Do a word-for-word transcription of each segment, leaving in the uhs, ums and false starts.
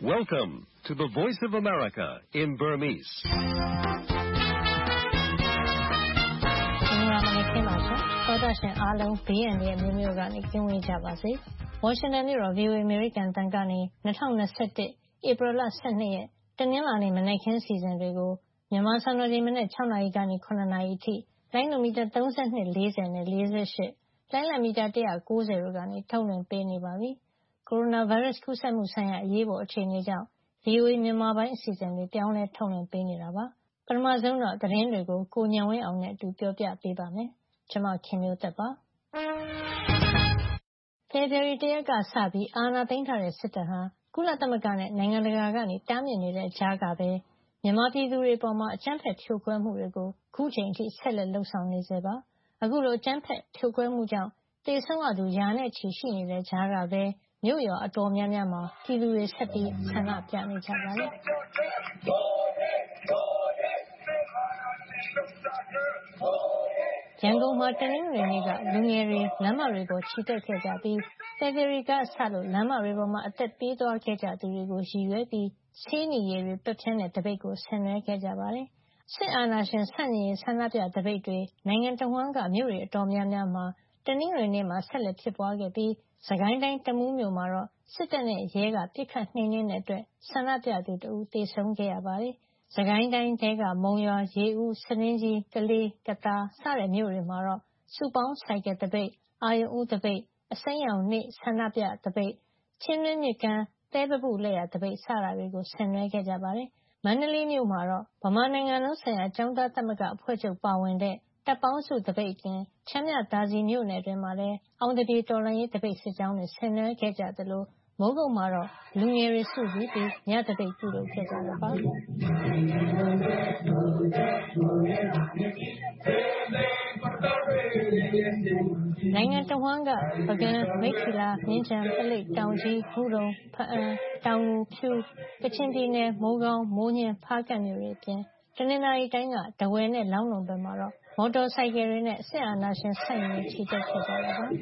Welcome to the Voice of America in Burmese. ။မြန်မာနိုင်ငံခင်ပါရှင်။သောတာရှင်အားလုံးဘေးရန်တွေမျိုးမျိုးကနေကင်းဝေးကြပါစေ။ Washington မြို့တော် V O A American တန်ကနေtwenty twenty-one ဧပြီလtwelveရက်တနင်္လာနေ့မနက်ခင်းစီစဉ်တွေကိုမြန်မာစံတော်ချိန်မနက်sixနာရီကနေsevenနာရီအထိလိုင်းနိုမီတာthirty-two, fortyနဲ့forty-eightလိုင်းလံမီတာone ninetyတို့ကနေထုတ်လွှင့်ပေးနေပါပြီ။ ကိုရိုနာဗိုင်းရပ်စ်ကူးစက်မှုဆိုင်ရာအရေးပေါ်အခြေအနေကြောင့် V O A မြန်မာပိုင်းအစီအစဉ်တွေပြောင်းလဲထုတ်လွှင့်ပေးနေတာပါ။ပထမဆုံးတော့သတင်းတွေကိုကိုဉာဏ်ဝင်းအောင်နဲ့အတူပြောပြပေးပါမယ်။ကျွန်မခင်မျိုးသက်ပါ။ဖေဖေါ်ဝါရီလoneရက်ကစပြီးအာဏာသိမ်းထားတဲ့စစ်တပ်ဟာကုလသမဂ္ဂနဲ့နိုင်ငံတကာကနေတားမြစ်နေတဲ့ကြားကပဲမြန်မာပြည်သူတွေပေါ်အကြမ်းဖက်ဖြိုခွဲမှုတွေကိုခုချိန်ထိဆက်လက်လုပ်ဆောင်နေဆဲပါ။အခုလိုအကြမ်းဖက်ဖြိုခွဲမှုကြောင့်သေဆုံးရသူရာနဲ့ချီရှိနေတဲ့ကြားကပဲမြို့ရွာအတော်များများမှာပြည်သူတွေဆက်ပြီးဆန္ဒပြနေကြပါတယ်။ရန်ကုန်မှာတနင်္ဂနွေနေ့ကလူငယ်တွေလမ်းမတွေပေါ်ချီတက်ခဲ့ကြပြီးဖေဖေါ်ဝါရီကစလို့လမ်းမတွေပေါ်မှာအသက်ပေးသွားခဲ့ကြသူတွေကိုရည်ရွယ်ပြီးဆေးနီရည်တွေပက်ဖြန်းတဲ့တပိတ်ကိုဆင်နွှဲခဲ့ကြပါတယ်။စစ်အာဏာရှင်ဆန့်ကျင်ရေးဆန္ဒပြတပိတ်တွေနိုင်ငံတဝှမ်းကမြို့တွေအတော်များများမှာတနင်္ဂနွေနေ့မှာဆက်လက်ဖြစ်ပွားခဲ့ပြီးစစ်ကိုင်းတိုင်းတမူးမြို့မှာတော့စစ်တပ်နဲ့ရဲကပစ်ခတ်နှိမ်နင်းတဲ့အတွက်ဆန္ဒပြသူတဦးသေဆုံးခဲ့ရပါတယ်။စစ်ကိုင်းတိုင်းထဲကမုံရွာ၊ရေဦး၊ဆားလင်းကြီး၊ကလေး၊ကသာစတဲ့မြို့တွေမှာတော့စုပေါင်းဆိုင်ကယ်သပိတ်၊အာရုဏ်ဦးသပိတ်၊အစိမ်းရောင်နေ့ဆန္ဒပြသပိတ်၊ချင်းတွင်းမြစ်ကမ်းသဲပပုလက်ရာသပိတ်စတာတွေကိုဆင်နွှဲခဲ့ကြပါတယ်။မန္တလေးမြို့မှာတော့ဗမာနိုင်ငံလုံးဆိုင်ရာကျောင်းသားသမဂ္ဂအဖွဲ့ချုပ်ပါဝင်တဲ့တပ်ပေါင်းစုသပိတ်အပြင်ချမ်းမြသာစည်မြို့နယ်တွင်းမှာလည်းအောင်သပြေတော်လှန်ရေးသပိတ်စစ်ကြောင်းတွေဆင်နွှဲခဲ့ကြသလိုမိုးကုတ်မှာတော့လူငယ်တွေစုစည်းပြီးညသပိတ်ပြုလုပ်ခဲ့ကြတာပါ။နိုင်ငံတဝှမ်းကပုဂံ၊မိတ္ထီလာ၊မြင်းခြံ၊ပုလိပ်၊တောင်ကြီး၊မုဒုံ၊ဘားအံ၊တောင်ငူ၊ဖြူး၊ကချင်ပြည်နယ်မိုးကောင်း၊မိုးညှင်း၊ဖားကန့်မြို့တွေအပြင်တနင်္သာရီတိုင်းကထားဝယ်နဲ့လောင်းလုံဘက်မှာတော့မော်တော်ဆိုင်ကယ်တွေနဲ့စစ်အာဏာရှင်ဆန့်ကျင်ရေးချီတက်ခဲ့ကြတာပါ။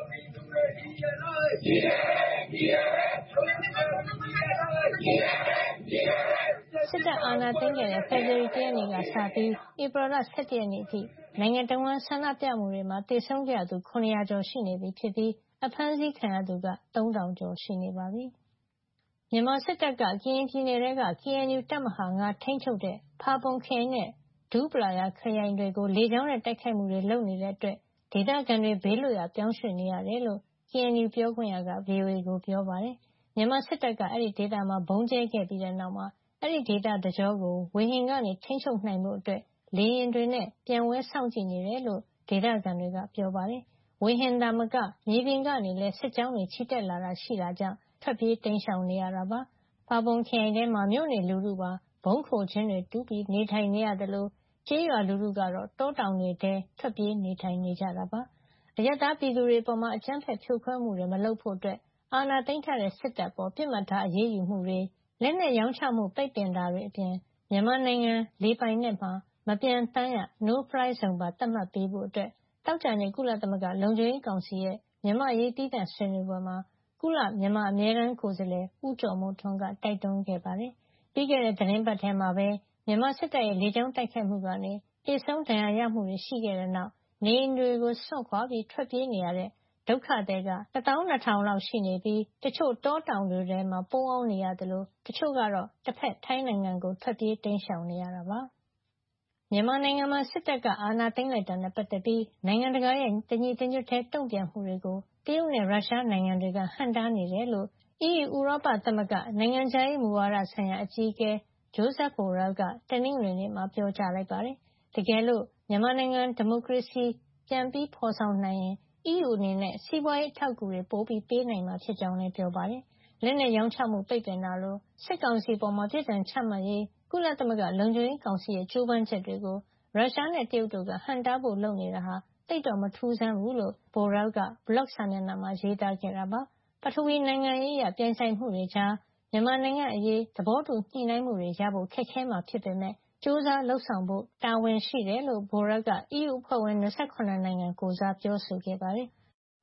စစ်တပ်အာဏာသိမ်းခဲ့တဲ့ဖေဖေါ်ဝါရီလoneရက်နေ့ကစပြီးဧပြီလone oneရက်နေ့အထိနိုင်ငံတဝှမ်းဆန္ဒပြမှုတွေမှာသေဆုံးခဲ့ရသူseven hundredကျော်ရှိနေပြီဖြစ်ပြီးအဖမ်းဆီးခံရသူကthree thousandကျော်ရှိနေပါပြီ။မြန်မာစစ်တပ်ကကရင်ပြည်နယ်ထဲက K N U တပ်မဟာfiveထိန်းချုပ်တဲ့ဖာပွန်ခရိုင်နဲ့ဒူးပလာယာခရိုင်တွေကိုလေကြောင်းနဲ့တိုက်ခိုက်မှုတွေလုပ်နေတဲ့အတွက်ဒေသခံတွေဘေးလွတ်ရာပြောင်းရွှေ့နေရတယ်လို့ K N U ပြောခွင့်ရက V O A ကိုပြောပါတယ်။မြန်မာစစ်တပ်ကအဲဒီဒေသမှာဗုံးကြဲခဲ့ပြီးတဲ့နောက်မှာအဲဒီဒေသတကြောကိုဝေဟင်ကနေထိန်းချုပ်နိုင်ဖို့လေယာဉ်တွေနဲ့ပျံဝဲစောင့်ကြည့်နေတယ်လို့ဒေသခံတွေကပြောပါတယ်။ဝေဟင်သာမကမြေပြင်ကနေလည်းစစ်ကြောင်းတွေချီတက်လာတာရှိတာကြောင့်ထွက်ပြေးတိမ်းရှောင်နေရတာပါ။ဖာပွန်ခရိုင်ထဲမှာမြို့နေလူထုပါဗုံးခိုကျင်းတွေတူးပြီးနေထိုင်နေရသလိုကျေးရွာလူထုကတော့တောတောင်တွေထဲထွက်ပြေးနေထိုင်နေကြတာပါ။အရပ်သားပြည်သူတွေပေါ်အကြမ်းဖက်ဖြိုခွဲမှုတွေမလုပ်ဖို့အာဏာသိမ်းထားတဲ့စစ်တပ်ပေါ်ပစ်မှတ်ထားအရေးယူမှုတွေလက်နက်ရောင်းချမှုပိတ်ပင်တာတွေအပြင်မြန်မာနိုင်ငံလေပိုင်နက်မှာမပျံသန်းရ No Fly Zone ပါသတ်မှတ်ပေးဖို့သောကြာနေ့ကုလသမဂ္ဂလုံခြုံရေးကောင်စီရဲ့မြန်မာ့အရေးသီးသန့်ဆွေးနွေးပွဲမှာကုလမြန်မာအမြဲတမ်းကိုယ်စားလှယ်ဦးကျော်မိုးထွန်းကတိုက်တွန်းခဲ့ပါတယ်။ပြီးခဲ့တဲ့သီတင်းပတ်ထဲမှာပဲမြန်မာစစ်တပ်ရဲ့လေကြောင်းတိုက်ခိုက်မှုကနေသေဆုံးဒဏ်ရာရမှုတွေရှိခဲ့တဲ့နောက်နေအိမ်တွေကိုစွန့်ခွာထွက်ပြေးနေရတဲ့ဒုက္ခသည်ကtwelve thousandလောက်ရှိနေပြီးတချို့တောတောင်တွေထဲမှာပုန်းအောင်းနေရသလိုတချို့ကတော့တဘက်ထိုင်းနိုင်ငံကိုထွက်ပြေးတိမ်းရှောင်နေရတာပါ။မြန်မာနိုင်ငံမှာစစ်တပ်ကအာဏာသိမ်းလိုက်တာနဲ့ပတ်သက်ပြီးနိုင်ငံတကာရဲ့တညီတညွတ်တည်းတုံ့ပြန်မှုတွေကိုတရုတ်နဲ့ရုရှားနိုင်ငံတွေကဟန့်တားနေတယ်လို့ အီးယူဥရောပသမဂ္ဂနိုင်ငံခြားရေးမူဝါဒဆိုင်ရာအကြီးအကဲ Josep Borrell ကတနင်္ဂနွေနေ့မှာပြောကြားလိုက်ပါတယ်။တကယ်လို့မြန်မာနိုင်ငံဒီမိုကရေစီပြန်ဖေါ်ဆောင်နိုင်ရင်အီးယူအနေနဲ့စီးပွားရေးအထောက်အကူတွေပိုပေးနိုင်မှာဖြစ်ကြောင်းလည်းပြောပါတယ်။လက်နက်ရောင်းချမှုပိတ်ပင်တာလိုစစ်ကောင်စီအပေါ်ပြစ်ဒဏ်ချမှတ်ရေးကုလသမဂ္ဂလုံခြုံရေးကောင်စီရဲ့ကြိုးပမ်းချက်တွေကိုရုရှားနဲ့တရုတ်တို့ကဟန့်တားဖို့လုပ်နေတာဟာသိပ်တော့မထူးဆန်းဘူးလို့ Borrell က ဘလော့စာမျက်နှာမှာရေးသားခဲ့တာပါ။ပထဝီနိုင်ငံရေးအရပြိုင်ဆိုင်မှုတွေကြားမြန်မာနိုင်ငံ့အရေးသဘောတူညှိနှိုင်းမှုတွေရဖို့ခက်ခဲမှာဖြစ်ပေမယ့်ကြိုးစားလုပ်ဆောင်ဖို့တာဝန်ရှိတယ်လို့ Borrell ကအီးယူအဖွဲ့ဝင်twenty-sevenနိုင်ငံကိုယ်စားပြောဆိုခဲ့ပါတယ်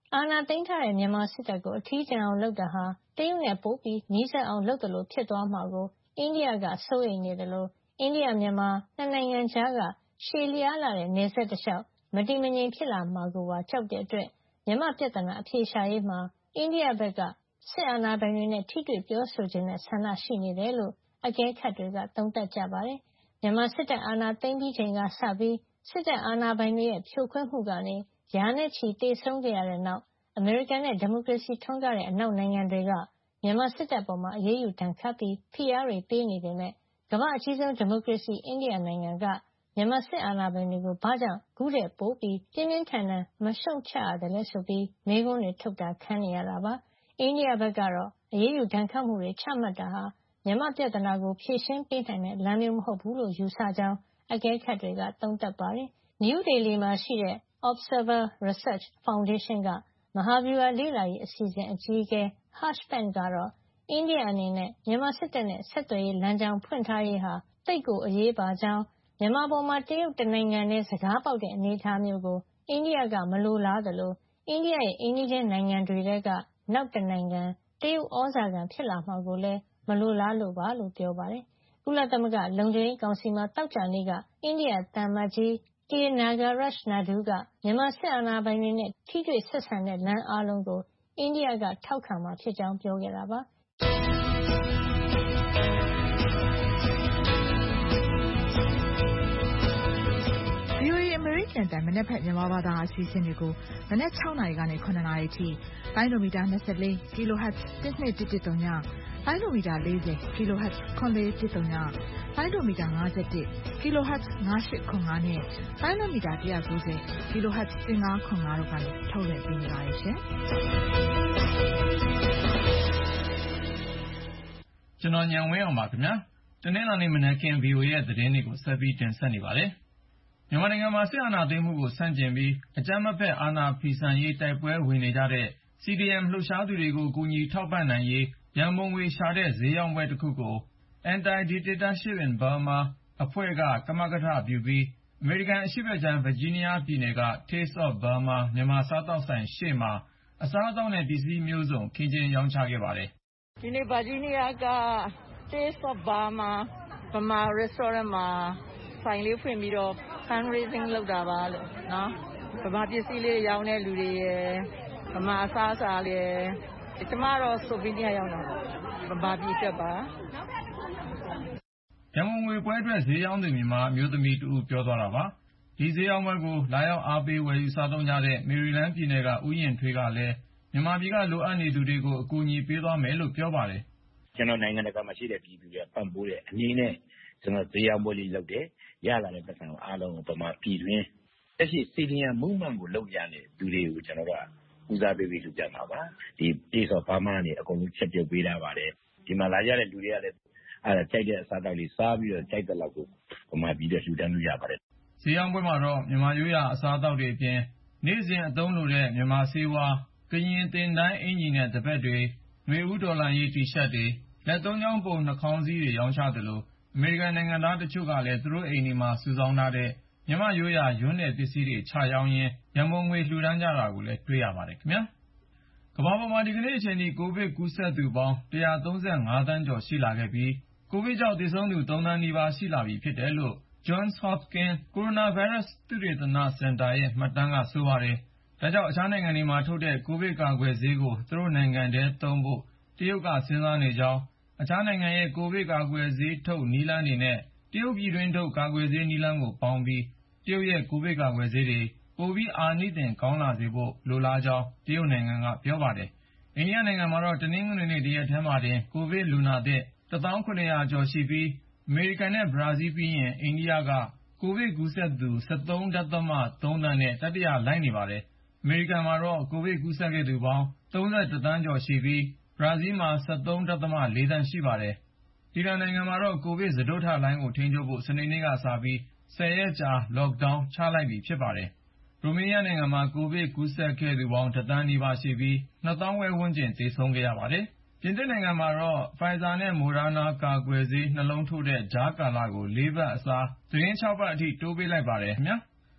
အာဏာသိမ်းထားတဲ့မြန်မာစစ်တပ်ကိုအထီးကျန်အောင်လုပ်တာဟာတရုတ်နဲ့ပိုပြီးနီးစပ်အောင်လုပ်သလိုဖြစ်သွားမှာကိုအိန္ဒိယကစိုးရိမ်နေတယ်လို့အိန္ဒိယမြန်မာနှစ်နိုင်ငံကြားကရှည်လျားလာတဲ့နယ်စပ်တစ်လျှောက်မတည်မငြိမ်ဖြစ်လာမှာကိုပါကြောက်တဲ့အတွက်မြန်မာပြဿနာအဖြေရှာရေးမှာအိန္ဒိယဘက်ကစစ်အာဏာပိုင်တွေနဲ့ထိတွေ့ပြောဆိုခြင်းနဲ့ဆန္ဒရှိနေတယ်လို့အကဲခတ်တွေကသုံးသပ်ကြပါတယ်။မြန်မာစစ်တပ်အာဏာသိမ်းပြီးချိန်ကစပြီးစစ်တပ်အာဏာပိုင်တွေရဲ့ဖြိုခွင်းမှုကနေရာနဲ့ချီတေဆုံးခဲ့ရတဲ့နောက်အမေရိကန်နဲ့ဒီမိုကရေစီထွန်းကားတဲ့အနောက်နိုင်ငံတွေကမြန်မာစစ်တပ်ပေါ်မှာအရေးယူဒဏ်ခတ်ပြီးဖိအားတွေပေးနေပေမဲ့ကမ္ဘာအကြီးဆုံးဒီမိုကရေစီအိန္ဒိယနိုင်ငံကမြန်မာစစ်အာဏာပိုင်တွေကိုဘာကြောင့်ခုတဲ့ပိုးပြီးပြင်းပြင်းထန်ထန်မရှုံ့ချရတယ်လဲဆိုပြီးမေးခွန်းတွေထုတ်တာခံနေရတာပါအိန္ဒိယဘက်ကတော့အရေးယူဒဏ်ခတ်မှုတွေချမှတ်တာဟာမြန်မာပြဿနာကိုဖြေရှင်းပေးနိုင်တဲ့လမ်းမျိုးမဟုတ်ဘူးလို့ယူဆကြောင်းအကဲခတ်တွေကသုံးသပ်ပါတယ်နယူးဒေလီမှာရှိတဲ့ Observer Research Foundation ကမဟာဗျူဟာလေ့လာရေးအစီအစဉ်အကြီးအကဲ Harsh Pant ကတော့အိန္ဒိယအနေနဲ့မြန်မာစစ်တပ်နဲ့ဆက်သွယ်ရေးလမ်းကြောင်းဖွင့်ထားရေးဟာသိပ်ကိုအရေးပါကြောင်းမြန်မာပေါ်မှာတရုတ်တနိုင်ငံနဲ့စကားပေါက်တဲ့အနေအထားမျိုးကိုအိန္ဒိယကမလိုလားသလိုအိန္ဒိယရဲ့အိမ်နီးချင်းနိုင်ငံတွေကနောက်တနိုင်ငံတရုတ်ဩဇာခံဖြစ်လာမှာကိုလည်းမလိုလားလို့ပါလို့ပြောပါတယ်။ကုလသမဂ္ဂလုံခြုံရေးကောင်စီမှာတောက်ကြနေ့ကအိန္ဒိယသံအမတ်ကြီး K. Nagaraj Naidu ကမြန်မာစစ်အာဏာပိုင်တွေနဲ့ထိတွေ့ဆက်ဆံတဲ့လမ်းအားလုံးကိုအိန္ဒိယကထောက်ခံမှာဖြစ်ကြောင်းပြောခဲ့တာပါ။ VOA အမေရိကန်တန်မနက်ဖက်မြန်မာဘာသာအစီအစဉ်တွေကိုမနက်၆နာရီကနေ၇နာရီထိပိုင်းလိုမီတာ၂၄ kHz တစ်နှစ်တစ်တစ်သုံးညပိုင်းလိုမီတာ၄၀ kHz ခွန်လေးတစ်သုံးညပိုင်းလိုမီတာ၅၁ kHz ၅၈ခွန်၅နဲ့ပိုင်းလိုမီတာ၁၉၀ kHz ၁၅ခွန်၅တို့ကနေထုတ်လွှင့်ပေးနေပါတယ်ရှင်။ကျွန်တော်ညံဝင်းအောင်ပါခင်ဗျာ။တနင်္လာနေ့မနက်ခင်း ဗီအိုအေ ရဲ့သတင်းတွေကိုဆက်ပြီးတင်ဆက်နေပါတယ်။မြန်မာနိုင်ငံမှာစစ်အာဏာသိမ်းမှုကိုဆန့်ကျင်ပြီးအကြမ်းမဖက်အာဏာဖီဆန်ရေးတိုက်ပွဲဝင်နေကြတဲ့ စီ ဒီ အမ် လှုပ်ရှားသူတွေကိုကူညီထောက်ပံ့နိုင်ရေးရန်ပုံငွေရှာတဲ့ဈေးရောင်းပွဲတစ်ခုကို Anti-Dictatorship in Burma အဖွဲ့ကကမကထပြုပြီးအမေရိကန်အရှေ့ဘက်ခြမ်းဗာဂျီးနီးယားပြည်နယ်က Taste of Burma မြန်မာစားသောက်ဆိုင်ရှေ့မှာအစားအသောက်နဲ့ပစ္စည်းမျိုးစုံခင်းကျင်းရောင်းချခဲ့ပါတယ်။ဒီနေ့ဗာဂျီးနီးယားက Taste of Burma ဗမာ restaurant မှာဆိုင်လေးဖွင့်ပြီးတော့ fundraising လုပ်တာပါလို့နော်ဗမာပစ္စည်းလေးရောင်းတဲ့လူတွေရယ်ဗမာအစားအစာတွေရယ်ကျမတော့ souvenir ရောင်းတာဗမာပြည်အတွက်ပါရန်ကုန်ငွေပွဲအတွက်ဈေးရောင်းသူမြန်မာမျိုးသမီးတူပြောသွားတာပါဒီဈေးရောင်းပွဲကိုလာရောက်အားပေးဝယ်ယူစားသုံးကြတဲ့မေရီလန်းပြည်နယ်ကဥယျာဉ်ထွေးကလည်းမြန်မာပြည်ကလိုအပ်နေသူတွေကိုအကူအညီပေးသွားမယ်လို့ပြောပါတယ်ကျွန်တော်နိုင်ငံတကာမှာရှိတဲ့ပြည်သူတွေပံ့ပိုးတဲ့အနည်းနဲ့ကျွန်တော်ဈေးရောင်းပွဲလေးလုပ်တယ်ရလာတဲ့ပတ်စံကိုအားလုံးကိုဗမာပြည်တွင်းတက်ရှိစီဒီအမ် movement ကိုလုပ်ရတဲ့လူတွေကိုကျွန်တော်တို့ကဦးစားပေးပြီးလုပ်ကြမှာပါဒီ Taste of Burma နေအကုန်လုံးချက်ပြုတ်ပေးထားပါတယ်ဒီမှာလာကြတဲ့လူတွေကလည်းအဲ့ဒါကြိုက်တဲ့အစားအသောက်လေးစားပြီးတော့ကြိုက်တဲ့လောက်ကိုဗမာပြည်တွေလှူဒန်းလို့ရပါတယ်ဈေးရောင်းပွဲမှာတော့မြန်မာရိုးရာအစားအသောက်တွေအပြင်နေ့စဉ်အသုံးလိုတဲ့မြန်မာဆေးဝါးကရင်သင်တိုင်းအင်ကြီးနဲ့တပည့်တွေຫນွေဦးဒေါ်လာရေးတီရှပ်တွေလက်သုံးချောင်းပုံနှာခေါင်းစည်းတွေရောင်းချသလိုအမေရိကန်နိုင်ငံသားတချို့ကလည်းသူတို့အိမ်တွေမှာစုဆောင်းထားတဲ့မြန်မာရိုးရာရွန်းနယ်ပစ္စည်းတွေချရောင်းရင်းရန်ပုံငွေလှူဒန်းကြတာကိုလည်းတွေ့ရပါတယ်ခင်ဗျာကမ္ဘာပေါ်မှာဒီကနေ့အချိန်ထိကိုဗစ်ကူးစက်သူပေါင်း၁၃၅သန်းကျော်ရှိလာခဲ့ပြီးကိုဗစ်ကြောင့်သေဆုံးသူ၃သန်းနီးပါးရှိလာပြီဖြစ်တယ်လို့ Johns Hopkins Coronavirus သုတေသနစင်တာရဲ့မှတ်တမ်းကဆိုပါတယ်ဒါကြောင့်အခြားနိုင်ငံတွေမှာထုတ်တဲ့ကိုဗစ်ကာကွယ်ဆေးကိုသူတို့နိုင်ငံထဲသုံးဖို့တရုတ်ကစဉ်းစားနေကြောင်းအခြားနိုင်ငံရဲ့ကိုဗစ်ကာကွယ်ဆေးထုတ်နည်းလမ်းတွေနဲ့တရုတ်ပြည်တွင်းထုတ်ကာကွယ်ဆေးနည်းလမ်းကိုပေါင်းပြီးတရုတ်ရဲ့ကိုဗစ်ကာကွယ်ဆေးတွေပိုပြီးအာနိသင်ကောင်းလာစေဖို့လိုလားကြောင်းတရုတ်နိုင်ငံကပြောပါတယ်အိန္ဒိယနိုင်ငံမှာတော့တနင်္ဂနွေနေ့တရက်ထဲမှာတင်ကိုဗစ်လူနာသစ်တစ်သောင်းခုနှစ်ရာကျော်ရှိပြီးအမေရိကန်နဲ့ဘရာဇီးပြီးရင်အိန္ဒိယကကိုဗစ်ကူးစက်သူ၁၃.၃သန်းနဲ့တတိယလိုက်နေပါတယ်အမေရိကန်မှာတော့ကိုဗစ်ကူးစက်ခဲ့သူပေါင်း၃၁သန်းကျော်ရှိပြီးဘရာဇီးမှာ၁၃.၄သန်းရှိပါတယ်အီရန်နိုင်ငံမှာတော့ကိုဗစ်စတုတ္ထလှိုင်းကိုထိန်းချုပ်ဖို့စနေနေ့ကစပြီး၁၀ရက်ကြာ lockdown ချလိုက်ပြီဖြစ်ပါတယ်ရိုမေးနီးယားနိုင်ငံမှာကိုဗစ်ကူးစက်ခဲ့သူပေါင်းတစ်သန်းနီးပါးရှိပြီးနှစ်သောင်းခွဲဝန်းကျင်သေဆုံးခဲ့ရပါတယ်ပြင်သစ်နိုင်ငံမှာတော့ Pfizer နဲ့ Moderna ကာကွယ်ဆေးနှလုံးထိုးတဲ့ကြားကာလကိုလေးပတ်အစားသီတင်း၆ပတ်အထိတိုးပေးလိုက်ပါတယ်ခင်ဗျာမ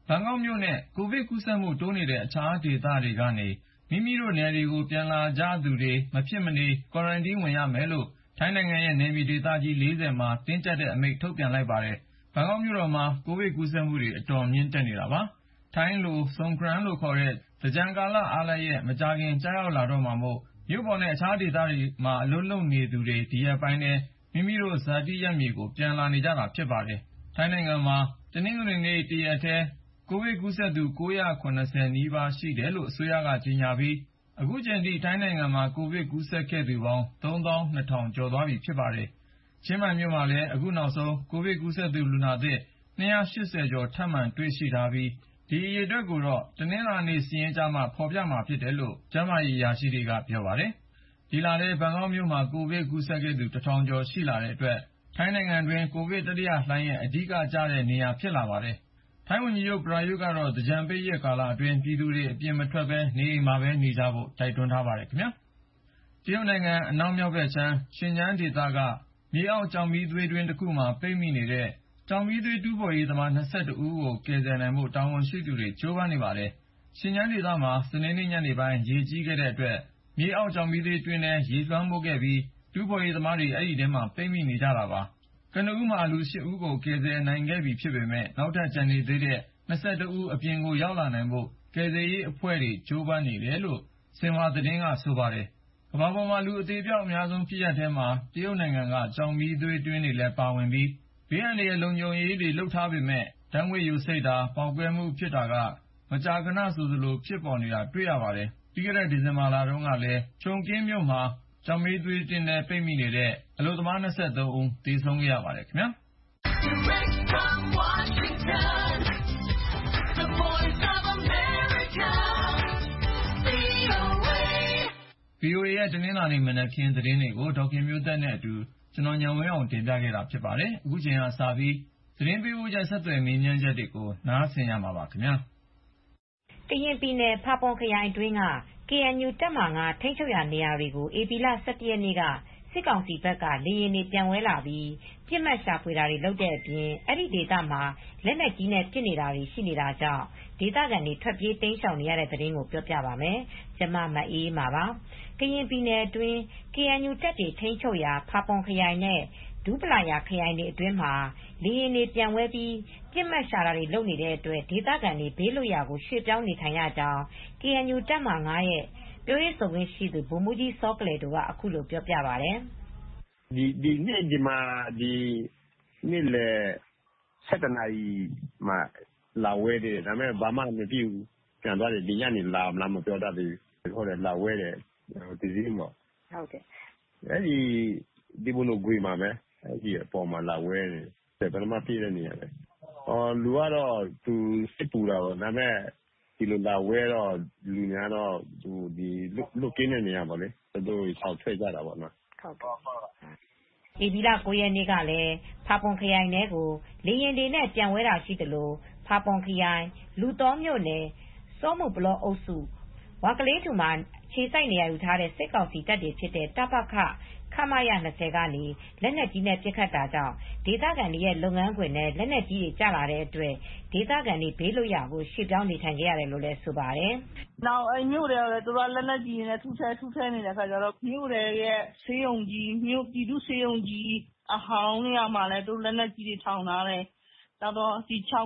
ဘန်ကောက်မြို့နဲ့ကိုဗစ်ကူးစက်မှုတိုးနေတဲ့အခြားဒေသတွေကနေမိမိတို့နယ်တွေကိုပြန်လာကြသူတွေမဖြစ်မနေ Quarantine ဝင်ရမယ်လို့ထိုင်းနိုင်ငံရဲ့နယ်မြေဒေသကြီး ၄၀ မှာတင်းကျပ်တဲ့အမိန့်ထုတ်ပြန်လိုက်ပါတယ်။ ဘန်ကောက်မြို့တော်မှာကိုဗစ်ကူးစက်မှုတွေအတော်မြင့်တက်နေတာပါ။ ထိုင်းလို Songkran လို့ခေါ်တဲ့သင်္ကြန်ကာလအားလပ်ရက်မကြာခင်ကျရောက်လာတော့မှာမို့မြို့ပေါ်နဲ့အခြားဒေသတွေမှာအလုပ်လုပ်နေသူတွေဒီရက်ပိုင်းထဲမိမိတို့ဇာတိရပ်မြေကိုပြန်လာနေကြတာဖြစ်ပါတယ်။ ထိုင်းနိုင်ငံမှာတနင်္ဂနွေနေ့တရက်ထဲကိုဗစ်ကူးစက်သူ ၉၇၀ နီးပါးရှိတယ်လို့အစိုးရကကြေညာပြီးအခုချိန်ထိထိုင်းနိုင်ငံမှာကိုဗစ်ကူးစက်ခဲ့သူပေါင်း သုံးသောင်းနှစ်ထောင် ကျော်သွားပြီဖြစ်ပါတယ်။ ချင်းမိုင်မြို့မှာလည်းအခုနောက်ဆုံးကိုဗစ်ကူးစက်သူလူနာသစ် ၂၈၀ ကျော်ထပ်မံတွေ့ရှိထားပြီးဒီအရေအတွက်ကိုတော့တနင်္လာနေ့စာရင်းကျမှဖော်ပြမှာဖြစ်တယ်လို့ကျန်းမာရေးအရာရှိတွေကပြောပါတယ်။ ဒီလထဲဘန်ကောက်မြို့မှာကိုဗစ်ကူးစက်ခဲ့သူ တစ်ထောင်ကျော်ရှိလာတဲ့အတွက်ထိုင်းနိုင်ငံတွင်းကိုဗစ်တတိယလှိုင်းရဲ့အဓိကကျတဲ့နေရာဖြစ်လာပါတယ်။ ထိုင်းဝန်ကြီးချုပ်ပရာယုသ်ကတော့သင်္ကြန်ပိတ်ရက်ကာလအတွင်းပြည်သူတွေအပြင်မထွက်ပဲနေအိမ်မှာပဲနေကြဖို့တိုက်တွန်းထားပါတယ်ခင်ဗျာ။ တရုတ်နိုင်ငံအနောက်မြောက်ဘက်ခြမ်းရှင်ကျန်းဒေသကမြေအောက်ကျောက်မီးသွေးတွင်းတစ်ခုမှာပိတ်မိနေတဲ့ကျောက်မီးသွေးတူးဖေါ်ရေးသမား ၂၁ ဦးကိုကယ်ဆယ်နိုင်ဖို့တာဝန်ရှိသူတွေကြိုးပမ်းနေပါတယ်။ ရှင်ကျန်းဒေသမှာစနေနေ့ညနေပိုင်းရေကြီးခဲ့တဲ့အတွက်မြေအောက်ကျောက်မီးသွေးတွင်းထဲရေလွှမ်းမိုးခဲ့ပြီးတူးဖေါ်ရေးသမားတွေအဲဒီထဲမှာပိတ်မိနေကြတာပါ။ ကနဦးမှာလူ ၈ ဦးကိုကယ်ဆယ်နိုင်ခဲ့ပြီဖြစ်ပေမဲ့နောက်ထပ်ကျန်နေသေးတဲ့ ၂၁ ဦးအပြင်ကိုရောက်လာနိုင်ဖို့ကယ်ဆယ်ရေးအဖွဲ့တွေကြိုးပမ်းနေတယ်လို့ဆင်ဟွာသတင်းကဆိုပါတယ်။ ကမ္ဘာပေါ်မှာလူအသေအပျောက်အများဆုံးဖြစ်ရပ်ထဲမှာတရုတ်နိုင်ငံကကျောက်မီးသွေးတွင်းတွေလည်းပါဝင်ပြီးဘေးအန္တရာယ်လုံခြုံရေးတွေလုပ်ထားပေမဲ့ဓါတ်ငွေ့ယိုစိမ့်တာပေါက်ကွဲမှုဖြစ်တာကမကြာခဏဆိုသလိုဖြစ်ပေါ်နေတာတွေ့ရပါတယ်။ ပြီးခဲ့တဲ့ဒီဇင်ဘာလတုန်းကလည်းချုံကင်းမြို့မှာကျောက်မီးသွေးတွင်းထဲပိတ်မိနေတဲ့အလုပ်သမား ၂၃ ဦးသေဆုံးခဲ့ရပါတယ်ခင်ဗျာ။ဗွီအိုအေ ရဲ့ တနင်္လာနေ့မနက်ခင်းသတင်းတွေကို ဒေါက်ခင်မျိုးသက်က ဉာဏ်ဝင်းအောင်က တင်ပြခဲ့တာဖြစ်ပါတယ်။ အခုချိန်ကစပြီးသတင်းပေးပို့ချက်ဆက်သွယ်မေးမြန်းချက်တွေကို နားဆင်ရမှာပါ။ ကရင်ပြည်နယ်ဖာပွန်ခရိုင်အတွင်းက ကေအန်ယူ တပ်မဟာ ၅ ထိန်းချုပ်ရာနေရာတွေကို ဧပြီလ ၁၁ ရက်နေ့က စစ်ကောင်စီဘက်က လေယာဉ်တွေပျံဝဲလာပြီး ပစ်မှတ်ရှာဖွေတာတွေလုပ်တဲ့အပြင် အဲဒီဒေသမှာလက်နက်ကြီးနဲ့ပစ်နေတာတွေရှိနေတာကြောင့် ဒေသခံတွေထွက်ပြေးတိမ်းရှောင်နေရတဲ့သတင်းကိုပြောပြပါမယ်။ ဗွီအိုအေမြန်မာပိုင်းသတင်းထောက် မအေးအေးမာက သတင်းပေးပို့ထားပါတယ်။ ကရင်ပြည်နယ်အတွင်း ကေအန်ယူတပ်တွေထိန်းချုပ်ရာ ဖာပွန်ခရိုင်နဲ့ ဒူးပလာယာခရိုင်တွေအတွင်းမှာ လေယာဉ်တွေပျံဝဲပြီး ပစ်မှတ်ရှာတာတွေလုပ်နေတဲ့အတွက် ဒေသခံတွေဘေးလွတ်ရာကိုရွှေ့ပြောင်းနေထိုင်ရကြောင်း ကေအန်ယူတပ်မဟာ ၅ ရဲ့ပြောရေးဆိုခွင့်ရှိသူ ဗိုလ်မှူးကြီးစောကလယ်ဒိုက အခုလိုပြောပြပါတယ်။ "ဒီနေ့ဒီမှာနေ့လယ် ၁၁ နာရီမှာလာဝဲသေးတယ်။ ဒါပေမဲ့ဘာမှမဖြစ်ဘူး။ ပြန်သွားတယ်။ ဒီညနေလာမလားမပြောတတ်သေးဘူး။ လာဝဲတယ်။ တစီးပေါ့။ အဲဒီဒီပိုလိုဂွေမှာပဲ။ အဲဒီအပေါ်မှာလာဝဲတယ်။ ပထမဖြစ်တဲ့နေရာပဲ။ လူကတော့စိတ်ပူတာပေါ့။ ဒါပေမဲ့ဒီလိုလာဝဲတော့လူတွေကတော့လွတ်ကင်းတဲ့နေရာပေါ့လေ။ သူတို့ရှောင်ထွက်ကြတာပေါ့နော်။" ဧပြီလ ၉ ရက်နေ့ကလည်း ဖာပွန်ခရိုင်ထဲကို လေယာဉ်တွေနဲ့ ပျံဝဲတာရှိသလို ဖာပွန်ခရိုင် လူသောမြို့နယ် စောမူပလောအုပ်စု ဝါကလေးထူမှာ အခြေစိုက်နေရာယူထားတဲ့စစ်ကောင်စီတပ်တွေဖြစ်တဲ့ တပခ ခမရ ၂၀ ကနေ လက်နက်ကြီးနဲ့ပစ်ခတ်တာကြောင့် ဒေသခံတွေရဲ့လုပ်ငန်းခွင်ထဲလက်နက်ကြီးတွေကျလာတဲ့အတွက် ဒေသခံတွေဘေးလွတ်ရာကိုရွှေ့ပြောင်းနေထိုင်ခဲ့ရတယ်လို့လည်းဆိုပါတယ်။ "မြို့ထဲကိုလည်းသူတို့ကလက်နက်ကြီးတွေနဲ့ထုထည့်နေတဲ့အခါကျတော့ မြို့ထဲရဲ့ဆေးရုံကြီးပြည်သူ့ဆေးရုံကြီးအဟောင်းနေရာမှာလည်းသူတို့လက်နက်ကြီးတွေထောင်ထားတယ်။ ကျွန်း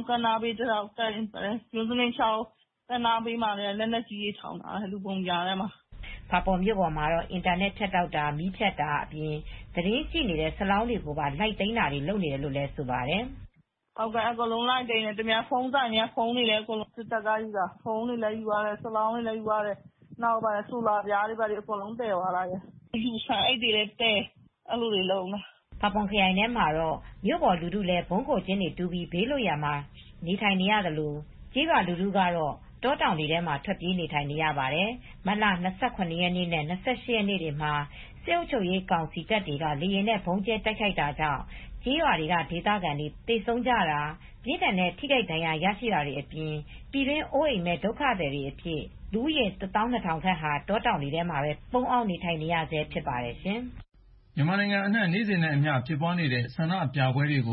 စလင်းချောင်းကမ်းနားဘေးမှာလည်းလက်နက်ကြီးတွေထောင်ထားတယ်။ လူပုံကြားထဲမှာ။ " ဖာပွန်မြို့ပေါ်မှာတော့အင်တာနက်ဖြတ်တောက်တာမီးဖြတ်တာအပြင် သတင်းကြည့်နေတဲ့စလောင်းတွေကိုပါလိုက်သိမ်းတာတွေလုပ်နေတယ်လို့လည်းဆိုပါတယ်။ "အကုန်လုံးလိုက်သိမ်းတယ်။ ဖုန်းဆိုင်တွေကဖုန်းတွေလည်းစစ်တပ်ကယူတာ။ ဖုန်းတွေလည်းယူသွားတယ်။ စလောင်းတွေလည်းယူသွားတယ်။ ဆိုလာပြားတွေအကုန်လုံးသယ်သွားတယ်။ လူဆန်အိတ်တွေလည်းသယ်။ အဲဒီလိုတွေလုပ်နေတယ်။ " ဖာပွန်ခရိုင်ထဲမှာတော့မြို့ပေါ်လူထုလည်းဗုံးခိုကျင်းတွေတူးပြီးဘေးလွတ်ရာမှာနေထိုင်နေရသလို ကျေးရွာလူထုကတော့ တောတောင်တွေထဲမှာထွက်ပြေးနေထိုင်နေရပါတယ်။ မတ်လ ၂၇ ရက်နေ့နဲ့ ၂၈ ရက်နေ့တွေမှာစစ်အုပ်ချုပ်ရေးကောင်စီတပ်တွေက လေယာဉ်နဲ့ဗုံးကြဲတိုက်ခိုက်တာကြောင့် ကျေးရွာတွေကဒေသခံတွေသေဆုံးကြတာ ပြင်းထန်တဲ့ထိခိုက်ဒဏ်ရာရရှိတာတွေအပြင် ပြည်တွင်းအိုးအိမ်မဲ့ဒုက္ခသည်တွေအဖြစ် လူဦးရေ တသောင်းနှစ်ထောင်ခန့်ဟာ တောတောင်တွေထဲမှာပဲပုန်းအောင်းနေထိုင်နေရဆဲဖြစ်ပါတယ်ရှင်မြန်မာနိုင်ငံအနှံ့နေ့စဉ်နဲ့အမျှဖြစ်ပွားနေတဲ့ဆန္ဒပြပွဲတွေကို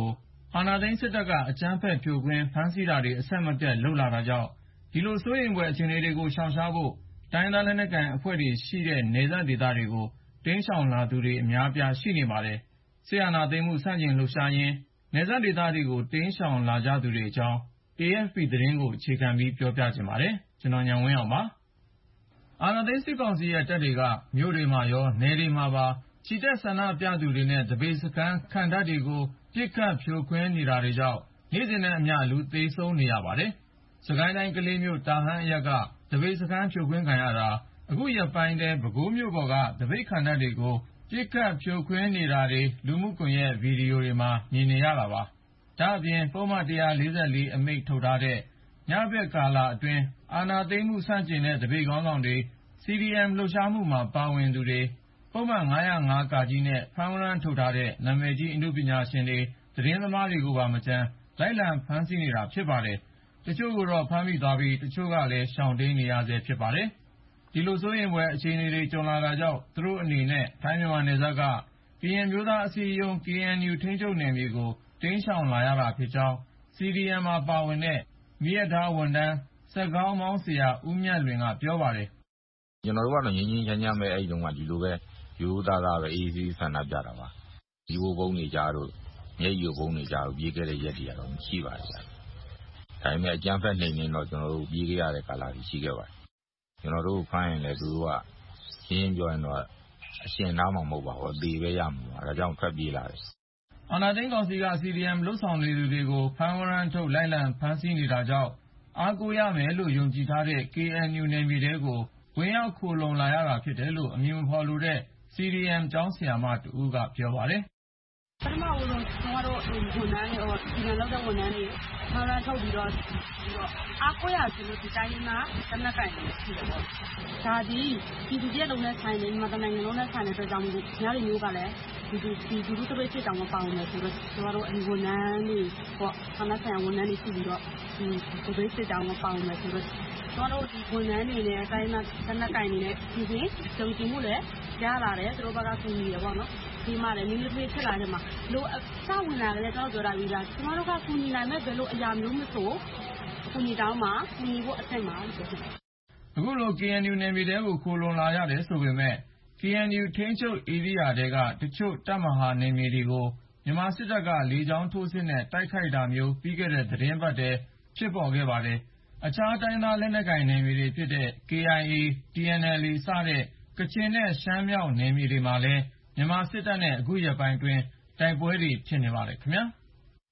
အာဏာသိမ်းစစ်တပ်ကအကြမ်းဖက်ဖြိုခွင်းဖမ်းဆီးတာတွေအဆက်မပြတ်လုပ်လာတာကြောင့်ဒီလိုစိုးရိမ်ဖွယ်အခြေအနေတွေကိုရှောင်ရှားဖို့တိုင်းဒေသလက်နက်ကိုင်အဖွဲ့တွေရှိတဲ့နယ်စပ်ဒေသတွေကိုတင်းရှောင်လာသူတွေအများအပြားရှိနေပါတယ်။စစ်အာဏာသိမ်းမှုဆန့်ကျင်လှုပ်ရှားရင်းနယ်စပ်ဒေသတွေကိုတင်းရှောင်လာကြသူတွေအကြောင်း အေအက်ဖ်ပီ သတင်းကိုအခြေခံပြီးပြောပြချင်ပါတယ်။ကျွန်တော်ဉာဏ်ဝင်းအောင်ပါ။အာဏာသိမ်းစစ်ကောင်စီရဲ့တပ်တွေကမြို့တွေမှာရောနယ်တွေမှာပါချီတက်ဆန္ဒပြသူတွေနဲ့တပိတ်စခန်းခံတပ်တွေကိုပစ်ခတ်ဖြိုခွင်းနေတာတွေကြောင့်နေ့စဉ်နဲ့အမျှလူသေဆုံးနေရပါတယ်။စကိုင်းတိုင်းကလေးမြို့တာဟန်းအရပ်ကတပိတ်စခန်းဖြိုခွင်းခံရတာအခုရက်ပိုင်းထဲပဲခူးမြို့ပေါ်ကတပိတ်ခံတပ်တွေကိုပစ်ခတ်ဖြိုခွင်းနေတာတွေလူမှုကွန်ရက်ဗီဒီယိုတွေမှာမြင်နေရတာပါ။ဒါ့အပြင်ပုဒ်မone forty-fourအမိန့်ထုတ်ထားတဲ့ညဘက်ကာလအတွင်းအာဏာသိမ်းမှုဆန့်ကျင်တဲ့တပိတ်ခေါင်းဆောင်တွေ စီ ဒီ အမ် လှုပ်ရှားမှုမှာပါဝင်သူတွေပုဒ်မfive oh five (က) နဲ့ဖမ်းဝရမ်းထုတ်ထားတဲ့နာမည်ကြီးအနုပညာရှင်တွေသတင်းသမားတွေကိုပါမကြမ်းလိုက်လံဖမ်းဆီးနေတာဖြစ်ပါတယ်။တချို့ကိုတော့ဖမ်းမိသွားပြီးတချို့ကလည်းရှောင်တိမ်းနေရဆဲဖြစ်ပါတယ်။ဒီလိုစိုးရိမ်ဖွယ်အခြေအနေတွေကြုံလာတာကြောင့်သူတို့အနေနဲ့ထိုင်းမြန်မာနယ်စပ်ကကရင်အမျိုးသားအစည်းအရုံး ကေအန်ယူ ထိန်းချုပ်နယ်မြေကိုတိမ်းရှောင်လာရတာဖြစ်ကြောင်း စီ ဒီ အမ် မှာပါဝင်တဲ့မီးရထားဝန်ထမ်းစက်ခေါင်းမောင်းဆရာဦးမြတ်လွင်ကပြောပါတယ်။“ကျနော်တို့ကတော့ငြိမ်းငြိမ်းချမ်းချမ်းပဲအဲဒီတုန်းကဒီလိုပဲရိုးရိုးသားသားပဲအေးအေးဆေးဆေးဆန္ဒပြတာပါ။မီးခိုးဗုံးတွေကြားတို့မျက်ရည်ယိုဗုံးတွေကြားတို့ပြေးခဲ့တဲ့ရက်တွေကတော့ရှိပါတယ်ဗျ။ဒါပေမဲ့အကြမ်းဖက်နှိမ်နင်းတော့ကျနော်တို့ပြေးခဲ့ရတဲ့ကာလတွေရှိခဲ့ပါတယ်။ကျနော်တို့ကိုဖမ်းရင်လည်းသူတို့ကရှင်းရှင်းပြောရင်တော့အရှင်နားမှာမဟုတ်ပါဘူး။အသေပဲရမှာပါ။ဒါကြောင့်ထွက်ပြေးလာတယ်။ ”အာဏာသိမ်းကောင်စီက စီ ဒီ အမ် လုပ်ဆောင်နေသူတွေကိုဖမ်းဝရမ်းထုတ်လိုက်လံဖမ်းဆီးနေတာကြောင့်အားကိုးရမယ်လို့ယုံကြည်ထားတဲ့ ကေအန်ယူ နယ်မြေထဲကိုဝင်ရောက်ခိုလှုံလာရတာဖြစ်တယ်လို့အမည်မဖေါ်လိုတဲ့ စီ ဒီ အမ် ကျောင်းဆရာမတဦးကပြောပါတယ်။“ပထမဦးဆုံးကျမတို့ဝန်ထမ်းတွေ စီ ဒီ အမ် လုပ်တဲ့ဝန်ထမ်းတွေဖမ်းဝရမ်းထုတ်ပြီးတော့အားကိုးရဆိုလို့ဒီတိုင်းရင်းသားလက်နက်ကိုင်တွေရှိတယ်ပေါ့။ဒါသည်ပြည်သူတရပ်လုံးနဲ့ဆိုင်တယ်မြန်မာတနိုင်ငံလုံးနဲ့ဆိုင်တဲ့အတွက်ကြောင့်မို့ညတွေမျိုးကလည်းဒီဒီလူထုတပိတ်စစ်တောင်မပါဝင်တယ်ဆိုတော့ကျမတို့အဒီဝန်ထမ်းတွေပေါ့ဆန္ဒဆိုင်ရာဝန်ထမ်းတွေရှိပြီးတော့ဒီတပိတ်စစ်တောင်မပါဝင်တယ်ဆိုတော့ကျမတို့ဒီဝန်ထမ်းတွေနဲ့အတိုင်းလက်နက်ကိုင်တွေနဲ့ဒီပြင်ကြုံကြည်မှုလည်းရလာတယ်သူတို့ဘက်ကကူညီတယ်ပေါ့နော်ဒီမှာလည်းနည်းနည်းပြေးဖြစ်လာတယ်မှာလိုအပ်စဝင်လာတယ်ကျွန်တော်ပြောတာကြီးလားကျမတို့ကကူညီနိုင်မဲ့ဘယ်လိုအရာမျိုးမဆိုကူညီတောင်းမှာကူညီဖို့အဆင်ပါလို့ပြောတယ်။အခုလို ကေအန်ယူ နယ်မြေထဲကိုခိုလှုံလာရတယ်ဆိုပေမဲ့ ကေအန်ယူ ထိန်းချုပ်ဧရိယာထဲကတချို့တပ်မဟာနယ်မြေတွေကိုမြန်မာစစ်တပ်ကလေကြောင်းထိုးစစ်နဲ့တိုက်ခိုက်တာမျိုးပြီးခဲ့တဲ့သီတင်းပတ်ထဲဖြစ်ပေါ်ခဲ့ပါတယ်။အခြားတိုင်းရင်းသားလက်နက်ကိုင်နယ်မြေတွေဖြစ်တဲ့ ကေအိုင်အေ တီ အန် အယ် အေ စတဲ့ကချင်နဲ့ရှမ်းမြောက်နယ်မြေတွေမှာလည်းမြန်မာစစ်တပ်နဲ့အခုရက်ပိုင်းအတွင်းတိုက်ပွဲတွေဖြစ်နေပါတယ်ခင်ဗျာ။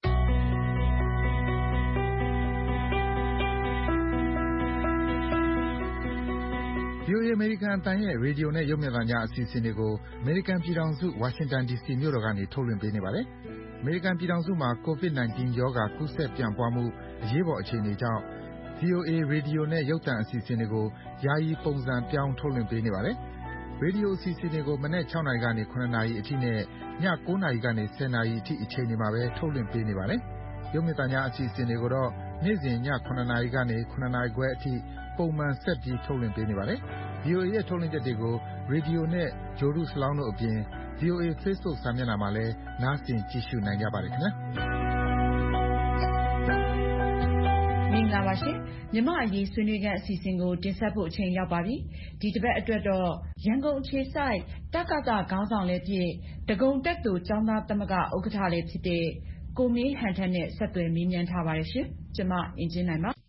ဗွီအိုအေ အမေရိကန်အသံရဲ့ရေဒီယိုနဲ့ရုပ်မြင်သံကြားအစီအစဉ်တွေကိုအမေရိကန်ပြည်ထောင်စုဝါရှင်တန်ဒီစီမြို့တော်ကနေထုတ်လွှင့်ပေးနေပါတယ်။အမေရိကန်ပြည်ထောင်စုမှာ ကိုဗစ် ၁၉ ရောဂါကူးစက်ပြန့်ပွားမှုအရေးပေါ်အခြေအနေကြောင့် ဗွီအိုအေ ရေဒီယိုနဲ့ရုပ်သံအစီအစဉ်တွေကိုယာယီပုံစံပြောင်းထုတ်လွှင့်ပေးနေပါတယ်။ရေဒီယိုအစီအစဉ်တွေကိုမနက်၆နာရီကနေ၇နာရီအထိနဲ့ည၉နာရီကနေ၁၀နာရီအထိအချိန်တွေမှာပဲထုတ်လွှင့်ပေးနေပါတယ်။ရုပ်မြင်သံကြားအစီအစဉ်တွေကိုတော့နေ့စဉ်ည၇နာရီကနေ၇နာရီခွဲအထိပုံမှန်ဆက်ပြီးထုတ်လွှင့်ပေးနေပါတယ်။ ဗွီအိုအေရဲ့ထုတ်လွှင့်ချက်တွေကိုရေဒီယိုနဲ့ဂြိုလ်တုစလောင်းတို့အပြင် ဗွီအိုအေ Facebook စာမျက်နှာမှာလည်းနားဆင်ကြည့်ရှုနိုင်ကြပါတယ်ခင်ဗျာ။မင်္ဂလာပါရှင်။မြန်မာ့အရေးဆွေးနွေးခန်းအစီအစဉ်ကိုတင်ဆက်ဖို့အချိန်ရောက်ပါပြီ။ဒီတစ်ပတ်အတွက်တော့ရန်ကုန်အခြေစိုက်တကသခေါင်းဆောင်လည်းဖြစ်ဒဂုံတက္ကသိုလ်ကျောင်းသားသမဂ္ဂဥက္ကဋ္ဌလည်းဖြစ်တဲ့ကိုမင်းဟန်ထက်နဲ့ဆက်သွယ်မေးမြန်းထားပါတယ်ရှင်။ကျွန်မအင်ကြင်းနိုင်ပါ။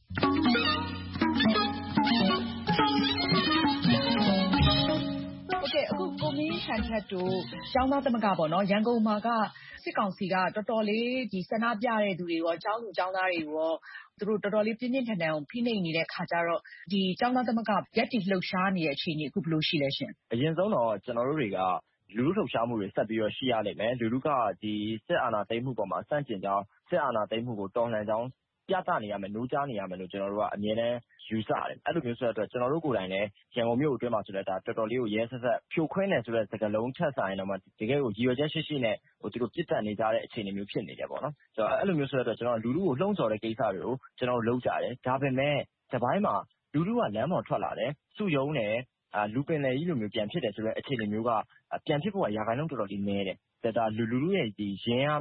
အခုကိုမင်းဟန်ထက်တို့ကျောင်းသားသမဂ္ဂပေါ့နော်ရန်ကုန်မှာကစစ်ကောင်စီကတော်တော်လေးဒီဆန္ဒပြတဲ့သူတွေရောကျောင်းသူကျောင်းသားတွေရောသူတို့တော်တော်လေးပြင်းပြင်းထန်ထန်ဖိနှိပ်နေတဲ့ခါကျတော့ဒီကျောင်းသားသမဂ္ဂရက်တီလှုပ်ရှားနေတဲ့အခြေအနေအခုဘယ်လိုရှိလဲရှင်အရင်ဆုံးတော့ကျွန်တော်တို့တွေကလူလူလှုပ်ရှားမှုတွေဆက်ပြီးတော့ရှိရလိမ့်မယ်လူလူကဒီစစ်အာဏာသိမ်းမှုပေါ်မှာစန့်ကျင်ကြောင်းစစ်အာဏာသိမ်းမှုကိုတော်လှန်ကြောင်းပြသနေရမယ်နိုးကြားနေရမယ်လို့ကျွန်တော်တို့ကအမြဲတမ်းယူဆတယ်အဲ့လိုမျိုးဆိုတော့ကျွန်တော်တို့ကိုယ်တိုင်လည်းရန်ကုန်မြို့အတွင်းမှာဆိုတော့ဒါတော်တော်လေးကိုရဲဆက်ဆက်ဖြိုခွင်းနေဆိုတဲ့စကားလုံးထက်ဆိုင်တော့မှတကယ်ကိုရည်ရွယ်ချက်ရှိရှိနဲ့ဟိုသူတို့ပြစ်တက်နေကြတဲ့အခြေအနေမျိုးဖြစ်နေတယ်ပေါ့နော်ဆိုတော့အဲ့လိုမျိုးဆိုတော့ကျွန်တော်လူလူကိုလှုံ့ဆော်တဲ့ကိစ္စတွေကိုကျွန်တော်တို့လုပ်ကြတယ်ဒါပေမဲ့ဒီဘိုင်းမှာလူလူကလမ်းပေါ်ထွက်လာတယ်စုယုံတယ်အာလူပင်လေကြီးလိုမျိုးပြန်ဖြစ်တယ်ဆိုတော့အခြေအနေမျိုးကပြန်ဖြစ်ဖို့ကရာခိုင်နှုန်းတော်တော်လေးနည်းတယ်ဒါဒါလူလူရဲ့ဒီရင်းရမဲ့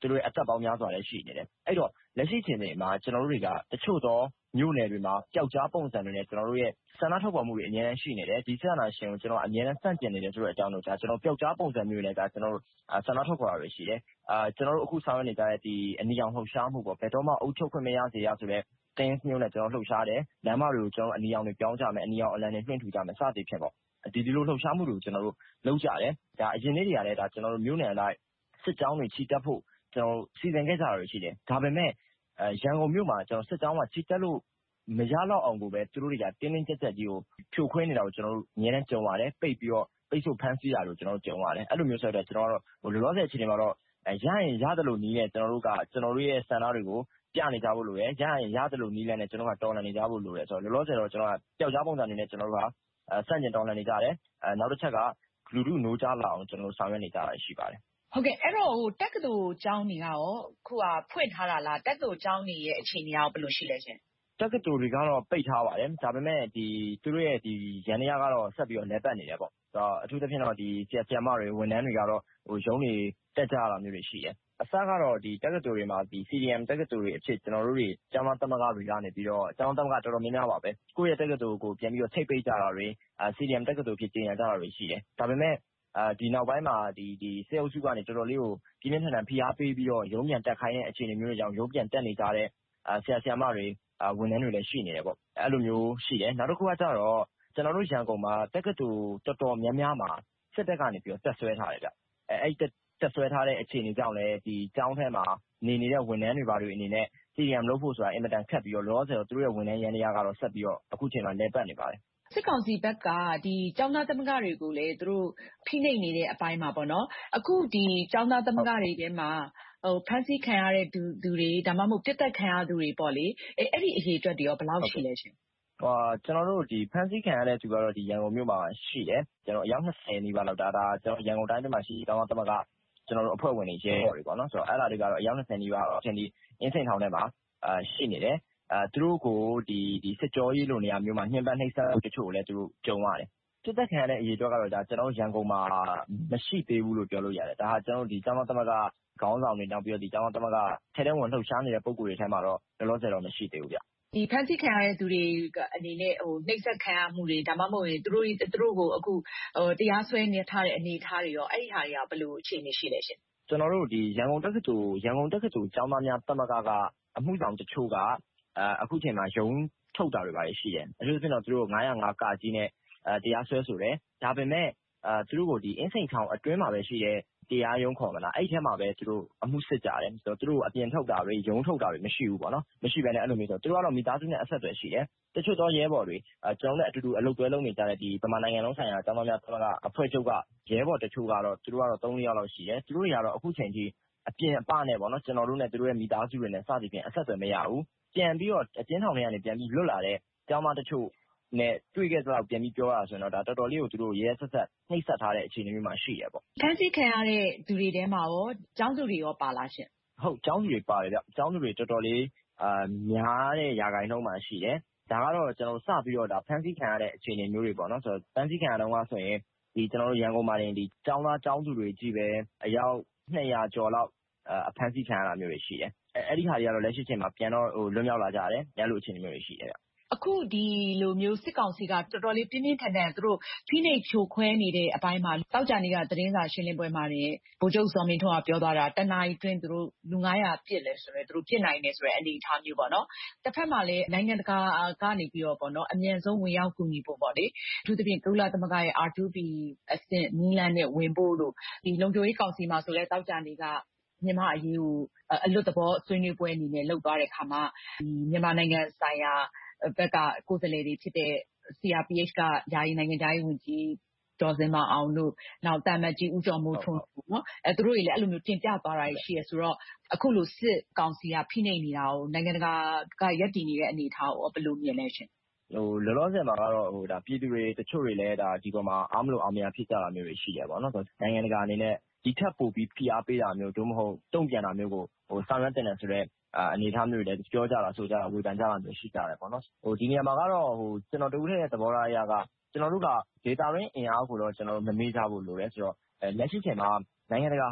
သူတို့ရဲ့အသက်ပေါင်းများစွာလည်းရှိနေတယ်အဲ့တော့လက်ရှိချိန်တွေမှာကျွန်တော်တို့တွေကတချို့သောမြို့နယ်တွေမှာပျောက်ကြားပုံစံတွေနဲ့ကျွန်တော်တို့ရဲ့ဆန္ဒထုတ်ဖော်မှုတွေအများကြီးရှိနေတယ်ဒီဆက်အနာရှင်ကိုကျွန်တော်အများနဲ့ဆန့်ကျင်နေတယ်ဆိုတဲ့အကြောင်းတို့ဒါကျွန်တော်ပျောက်ကြားပုံစံမျိုးနဲ့ဒါကျွန်တော်တို့ဆန္ဒထုတ်ဖော်တာတွေရှိတယ်အာကျွန်တော်တို့အခုဆောင်ရွက်နေကြတဲ့ဒီအနီရောင်လှုပ်ရှားမှုပေါ့ဘယ်တော့မှအုပ်ချုပ်ခွင့်မရစေရဆိုတဲ့တင်းမျိုးနဲ့ကျွန်တော်လှုပ်ရှားတယ်လမ်းမတွေကိုကျွန်တော်အနီရောင်တွေပြောင်းကြမယ်အနီရောင်အလံတွေလွှင့်ထူကြမယ်စသည်ဖြင့်ပေါ့ဒီဒီလိုလှုပ်ရှားမှုတွေကိုကျွန်တော်တို့လုပ်ကြတယ်ဒါအရင်နေ့တွေကလည်းဒါကျွန်တော်တို့မြို့နယ်အလိုက်စစ်ကြောင်းတွေချီတက်ဖို့ကျွန်တော်စီစဉ်ခဲ့ကြတာတွေရှိတယ်ဒါပေမဲ့အဲရန်ကုန်မြို့မှာကျွန်တော်စစ်ကြောင်းကချီတက်လို့မရတော့အောင်ကိုပဲသူတို့တွေကတင်းတင်းကြပ်ကြပ်ကြီးကိုဖြိုခွင်းနေတာကိုကျွန်တော်တို့အများနဲ့ကြုံရတယ်ပိတ်ပြီးတော့ပိတ်ဆို့ဖမ်းဆီးတာကိုကျွန်တော်တို့ကြုံရတယ်အဲ့လိုမျိုးဆိုတော့ကျွန်တော်တို့ဟိုလောလောဆယ်အချိန်တွေမှာတော့အဲရရင်ရတယ်လို့နီးနေကျွန်တော်တို့ကကျွန်တော်တို့ရဲ့စံသားတွေကိုပြနေကြဖို့လိုရယ်ရရင်ရတယ်လို့နီးလဲနဲ့ကျွန်တော်ကတော်လှန်နေကြဖို့လိုရယ်ဆိုတော့လောလောဆယ်တော့ကျွန်တော်ကပျောက်ကြားပုံစံနေနဲ့ကျွန်တော်တို့ကအဲစန့်ကျင်တော်လှန်နေကြတယ်အဲနောက်တစ်ချက်ကလူလူနိုးကြားလာအောင်ကျွန်တော်တို့ဆောင်ရွက်နေကြတာရှိပါတယ်ဟုတ်ကဲ့အဲ့တော့ဟိုတက္ကသိုလ်ကျောင်းတွေကရောခုကဖွင့်ထားတာလားတက္ကသိုလ်ကျောင်းတွေရဲ့အခြေအနေရောဘယ်လိုရှိလဲရှင်တက္ကသိုလ်တွေကတော့ပိတ်ထားပါတယ်ဒါပေမဲ့ဒီသူတို့ရဲ့ဒီရန်ရကတော့ဆက်ပြီးတော့လဲပတ်နေတယ်ပေါ့ဒါအထူးသဖြင့်တော့ဒီဆရာဆရာမတွေဝန်ထမ်းတွေကတော့ဟိုရုံးတွေတက်ကြတာမျိုးတွေရှိတယ်အစကတော့ဒီတက္ကသိုလ်တွေမှာဒီ စီ ဒီ အမ် တက္ကသိုလ်တွေအဖြစ်ကျွန်တော်တို့တွေကျောင်းသားသမဂ္ဂတွေကနေပြီးတော့ကျောင်းသားသမဂ္ဂတော်တော်များများပါပဲကိုယ့်ရဲ့တက္ကသိုလ်ကိုပြန်ပြီးတော့ထိပ်ပိတ်ကြတာတွေအဲ စီ ဒီ အမ် တက္ကသိုလ်ဖြစ်ကျင်းရကြတာတွေရှိတယ်ဒါပေမဲ့အဲဒီနောက်ပိုင်းမှာဒီဒီစေအုပ်စုကနေတော်တော်လေးကိုပြင်းပြင်းထန်ထန်ဖိအားပေးပြီးတော့ရုံးပြန်တက်ခိုင်းတဲ့အခြေအနေမျိုးတွေကြောင့်ရုံးပြန်တက်နေကြတဲ့အဲဆရာဆရာမတွေဝန်ထမ်းတွေလည်းရှိနေတယ်ပေါ့အဲ့လိုမျိုးရှိတယ်နောက်တစ်ခုကကျတော့ကျွန်တော်တို့ရန်ကုန်မှာတက္ကသိုလ်တော်တော်များများမှာစစ်တပ်ကနေပြီးတော့တက်ဆွဲထားတယ်ဗျအဲအဲ့တက်ဆွဲထားတဲ့အခြေအနေကြောင့်လည်းဒီကျောင်းထဲမှာနေနေတဲ့ဝန်ထမ်းတွေဘာတွေအနေနဲ့ စီ ဒီ အမ် လုပ်ဖို့ဆိုတာအင်မတန်ခက်ပြီးတော့လောလောဆယ်တော့သူတို့ရဲ့ဝန်ထမ်းရန်တရားကတော့ဆက်ပြီးတော့အခုချိန်မှာလဲပတ်နေပါတယ်စစ်ကောင်စီဘက်ကဒီကျောင်းသားသမဂ္ဂတွေကိုလည်းသူတို့ဖိနှိပ်နေတဲ့အပိုင်းမှာပေါ့နော်အခုဒီကျောင်းသားသမဂ္ဂတွေထဲမှာဟိုဖမ်းဆီးခံရတဲ့သူသူတွေဒါမှမဟုတ်ပြစ်တက်ခံရသူတွေပေါ့လေအဲအဲ့ဒီအရေးအတွက်တွေရောဘယ်လောက်ရှိလဲရှင်ဟောကျွန်တော်တို့ဒီဖမ်းဆီးခံရတဲ့သူကတော့ဒီရန်ကုန်မြို့မှာရှိတယ်ကျွန်တော်အယောက်၂၀နီးပါးလောက်ဒါဒါကျွန်တော်ရန်ကုန်တိုင်းမှာရှိကျောင်းသားသမဂ္ဂကျွန်တော်တို့အဖွဲ့ဝင်တွေရဲဘော်တွေပေါ့နော်ဆိုတော့အဲ့ဒါတွေကတော့အယောက်၂၀နီးပါးတော့အချင်းဒီအင်းစိန်ထောင်ထဲမှာအာရှိနေတယ်အဲသူတို့ကိုဒီဒီစစ်ကြောရေးလိုနေရာမျိုးမှာညှဉ်းပန်းနှိပ်စက်တချို့လည်းသူတို့ကြုံရတယ်စစ်တပ်ခံရတဲ့အရေးအတွက်ကတော့ဒါကျွန်တော်ရန်ကုန်မှာမရှိသေးဘူးလို့ပြောလို့ရတယ်ဒါဟာကျွန်တော်ဒီကျောင်းသားသမဂ္ဂခေါင်းဆောင်တွေနောက်ပြီးတော့ဒီကျောင်းသားသမဂ္ဂထဲထဲဝင်လှုပ်ရှားနေတဲ့ပုံကိုယ်တွေထဲမှာတော့လောလောဆယ်တော့မရှိသေးဘူးဗျဒီဖန်ဆီးခံရတဲ့သူတွေအနေနဲ့ဟိုနှိပ်စက်ခံရမှုတွေဒါမှမဟုတ်ရင်သူတို့သူတို့ကိုအခုဟိုတရားစွဲနေထားတဲ့အနေအထားတွေရောအဲ့ဒီဟာတွေကဘယ်လိုအခြေအနေရှိလဲရှင်ကျွန်တော်တို့ဒီရန်ကုန်တက္ကသိုလ်ရန်ကုန်တက္ကသိုလ်ကျောင်းသားများသမဂ္ဂကအမှုဆောင်တချို့ကအဲအခုချိန်မှာရုံးထုတ်တာတွေပါရှိတယ်အထူးသဖြင့်တော့သူတို့ငါး၀၅ကကြီးနဲ့အဲတရားစွဲဆိုတယ်ဒါပေမဲ့အဲသူတို့ကိုဒီအင်းစိန်ထောင်အတွင်းမှာပဲရှိတဲ့တရားရုံးခေါ်မလားအဲ့ထဲမှာပဲသူတို့အမှုစစ်ကြတယ်ဆိုတော့သူတို့အပြင်ထုတ်တာတွေရုံးထုတ်တာတွေမရှိဘူးပေါ့နော်မရှိဘဲနဲ့အဲ့လိုမျိုးဆိုသူတို့ကတော့မိသားစုနဲ့အဆက်အသွယ်ရှိတယ်တချို့သောရဲဘော်တွေအဲကျွန်တော်နဲ့အတူတူအလုပ်တွဲလုပ်နေကြတဲ့ဒီဗမာနိုင်ငံလုံးဆိုင်ရာကျောင်းသားများသမဂ္ဂအဖွဲ့ချုပ်ကရဲဘော်တချို့ကတော့သူတို့ကတော့၃-၄ယောက်လောက်ရှိတယ်သူတို့တွေကတော့အခုချိန်ထိအပြင်အပနဲ့ပေါ့နော်ကျွန်တော်တို့နဲ့သူတို့ရဲ့မိသားစုတွေနဲ့စသည်ဖြင့်အဆက်အသွယ်မရဘူးပြန်ပြီးတော့အကျဉ်းထောင်ထဲကနေပြန်ပြီးလွတ်လာတဲ့ကျောင်းသားတချို့နဲ့တွေ့ခဲ့တဲ့လောက်ပြန်ပြီးပြောရဆိုရင်တော့ဒါတော်တော်လေးကိုသူတို့ရဲဆက်ဆက်နှိပ်စက်ထားတဲ့အခြေအနေမျိုးမှာရှိရပေါ့ဖမ်းဆီးခံရတဲ့သူတွေထဲမှာရောကျောင်းသူတွေရောပါလားရှင်ဟုတ်ကျောင်းသူတွေပါတယ်ဗျကျောင်းသူတွေတော်တော်လေးအာများတဲ့ရာဂိုင်နှုန်းမှာရှိတယ်ဒါကတော့ကျွန်တော်စပြီးတော့ဒါဖမ်းဆီးခံရတဲ့အခြေအနေမျိုးတွေပေါ့နော်ဆိုတော့ဖမ်းဆီးခံရတော့ကဆိုရင်ဒီကျွန်တော်တို့ရန်ကုန်မှာတင်ဒီကျောင်းသားကျောင်းသူတွေကြီးပဲအယောက်၂၀၀ကျော်လောက်အဖမ်းဆီးခံရတာမျိုးတွေရှိတယ်အဲအဲ့ဒီဟာတွေကတော့လက်ရှိချိန်မှာပြန်တော့ဟိုလွတ်မြောက်လာကြတယ်ညလိုအခြေအနေမျိုးတွေရှိတယ်ဗျအခုဒီလိုမျိုးစစ်ကောင်စီကတော်တော်လေးပြင်းပြင်းထန်ထန်သူတို့ဖိနှိပ်ဖြိုခွဲနေတဲ့အပိုင်းမှာတောက်ကြနေကသတင်းစာရှင်းလင်းပွဲမှာနေဗိုလ်ချုပ်စောမင်းထွန်းကပြောသွားတာတနအီတွင်းသူတို့လူနစ်ရာပြစ်လဲဆိုတော့သူတို့ပြစ်နိုင်တယ်ဆိုတဲ့အနေအထားမျိုးပေါ့နော်တစ်ဖက်မှာလည်းနိုင်ငံတကာကနေပြီးတော့ပေါ့နော်အမြန်ဆုံးဝင်ရောက်ကူညီဖို့ပေါ့လေအထူးသဖြင့်ကုလသမဂ္ဂရဲ့ အာ တူ ပီ အဆင့်နီးလန်းနဲ့ဝင်ဖို့လို့ဒီလုံခြုံရေးကောင်စီမှာဆိုလဲတောက်ကြနေကမြန်မာအရေးကိုအလွတ်သဘောဆွေးနွေးပွဲအနေနဲ့လုပ်သွားတဲ့အခါမှာဒီမြန်မာနိုင်ငံဆိုင်ရာဘက်ကကိုယ်စားလှယ်တွေဖြစ်တဲ့ စီ အာർ ပီ အိတ် ကယာယီနိုင်ငံသားရေးဝန်ကြီးဒေါ်ဇင်မာအောင်တို့နောက်တာမတ်ကြီးဦးကျော်မိုးထွန်းတို့နော်အဲသူတို့တွေလည်းအဲ့လိုမျိုးတင်ပြသွားတာရှိရဆိုတော့အခုလိုစစ်ကောင်စီကဖိနှိပ်နေတာကိုနိုင်ငံတကာကရပ်တည်နေတဲ့အနေအထားကိုဘယ်လိုမြင်လဲရှင်ဟိုလောလောဆယ်မှာကတော့ဟိုဒါပြည်သူတွေတချို့တွေလည်းဒါဒီပေါ်မှာအားမလို့အောင်မရဖြစ်ကြတာမျိုးတွေရှိရပါတော့။နိုင်ငံတကာအနေနဲ့ဒီထက်ပိုပြီးဖိအားပေးတာမျိုးတို့မဟုတ်တုံ့ပြန်တာမျိုးကိုဟိုဆောင်ရွက်တင်တယ်ဆိုတော့အနေအထားမျိုးတွေလည်းပြောကြတာဆိုကြတာဝေဖန်ကြတာမျိုးရှိကြတယ်ပေါ့နော်။ဟိုဒီနေရာမှာကတော့ဟိုကျွန်တော်တို့ရဲ့သဘောထားအရကကျွန်တော်တို့ကဒေတာရင်းအင်အားကိုတော့ကျွန်တော်တို့မမေ့ကြဘူးလို့လဲဆိုတော့လက်ရှိချိန်မှာနိုင်ငံတကာဟာ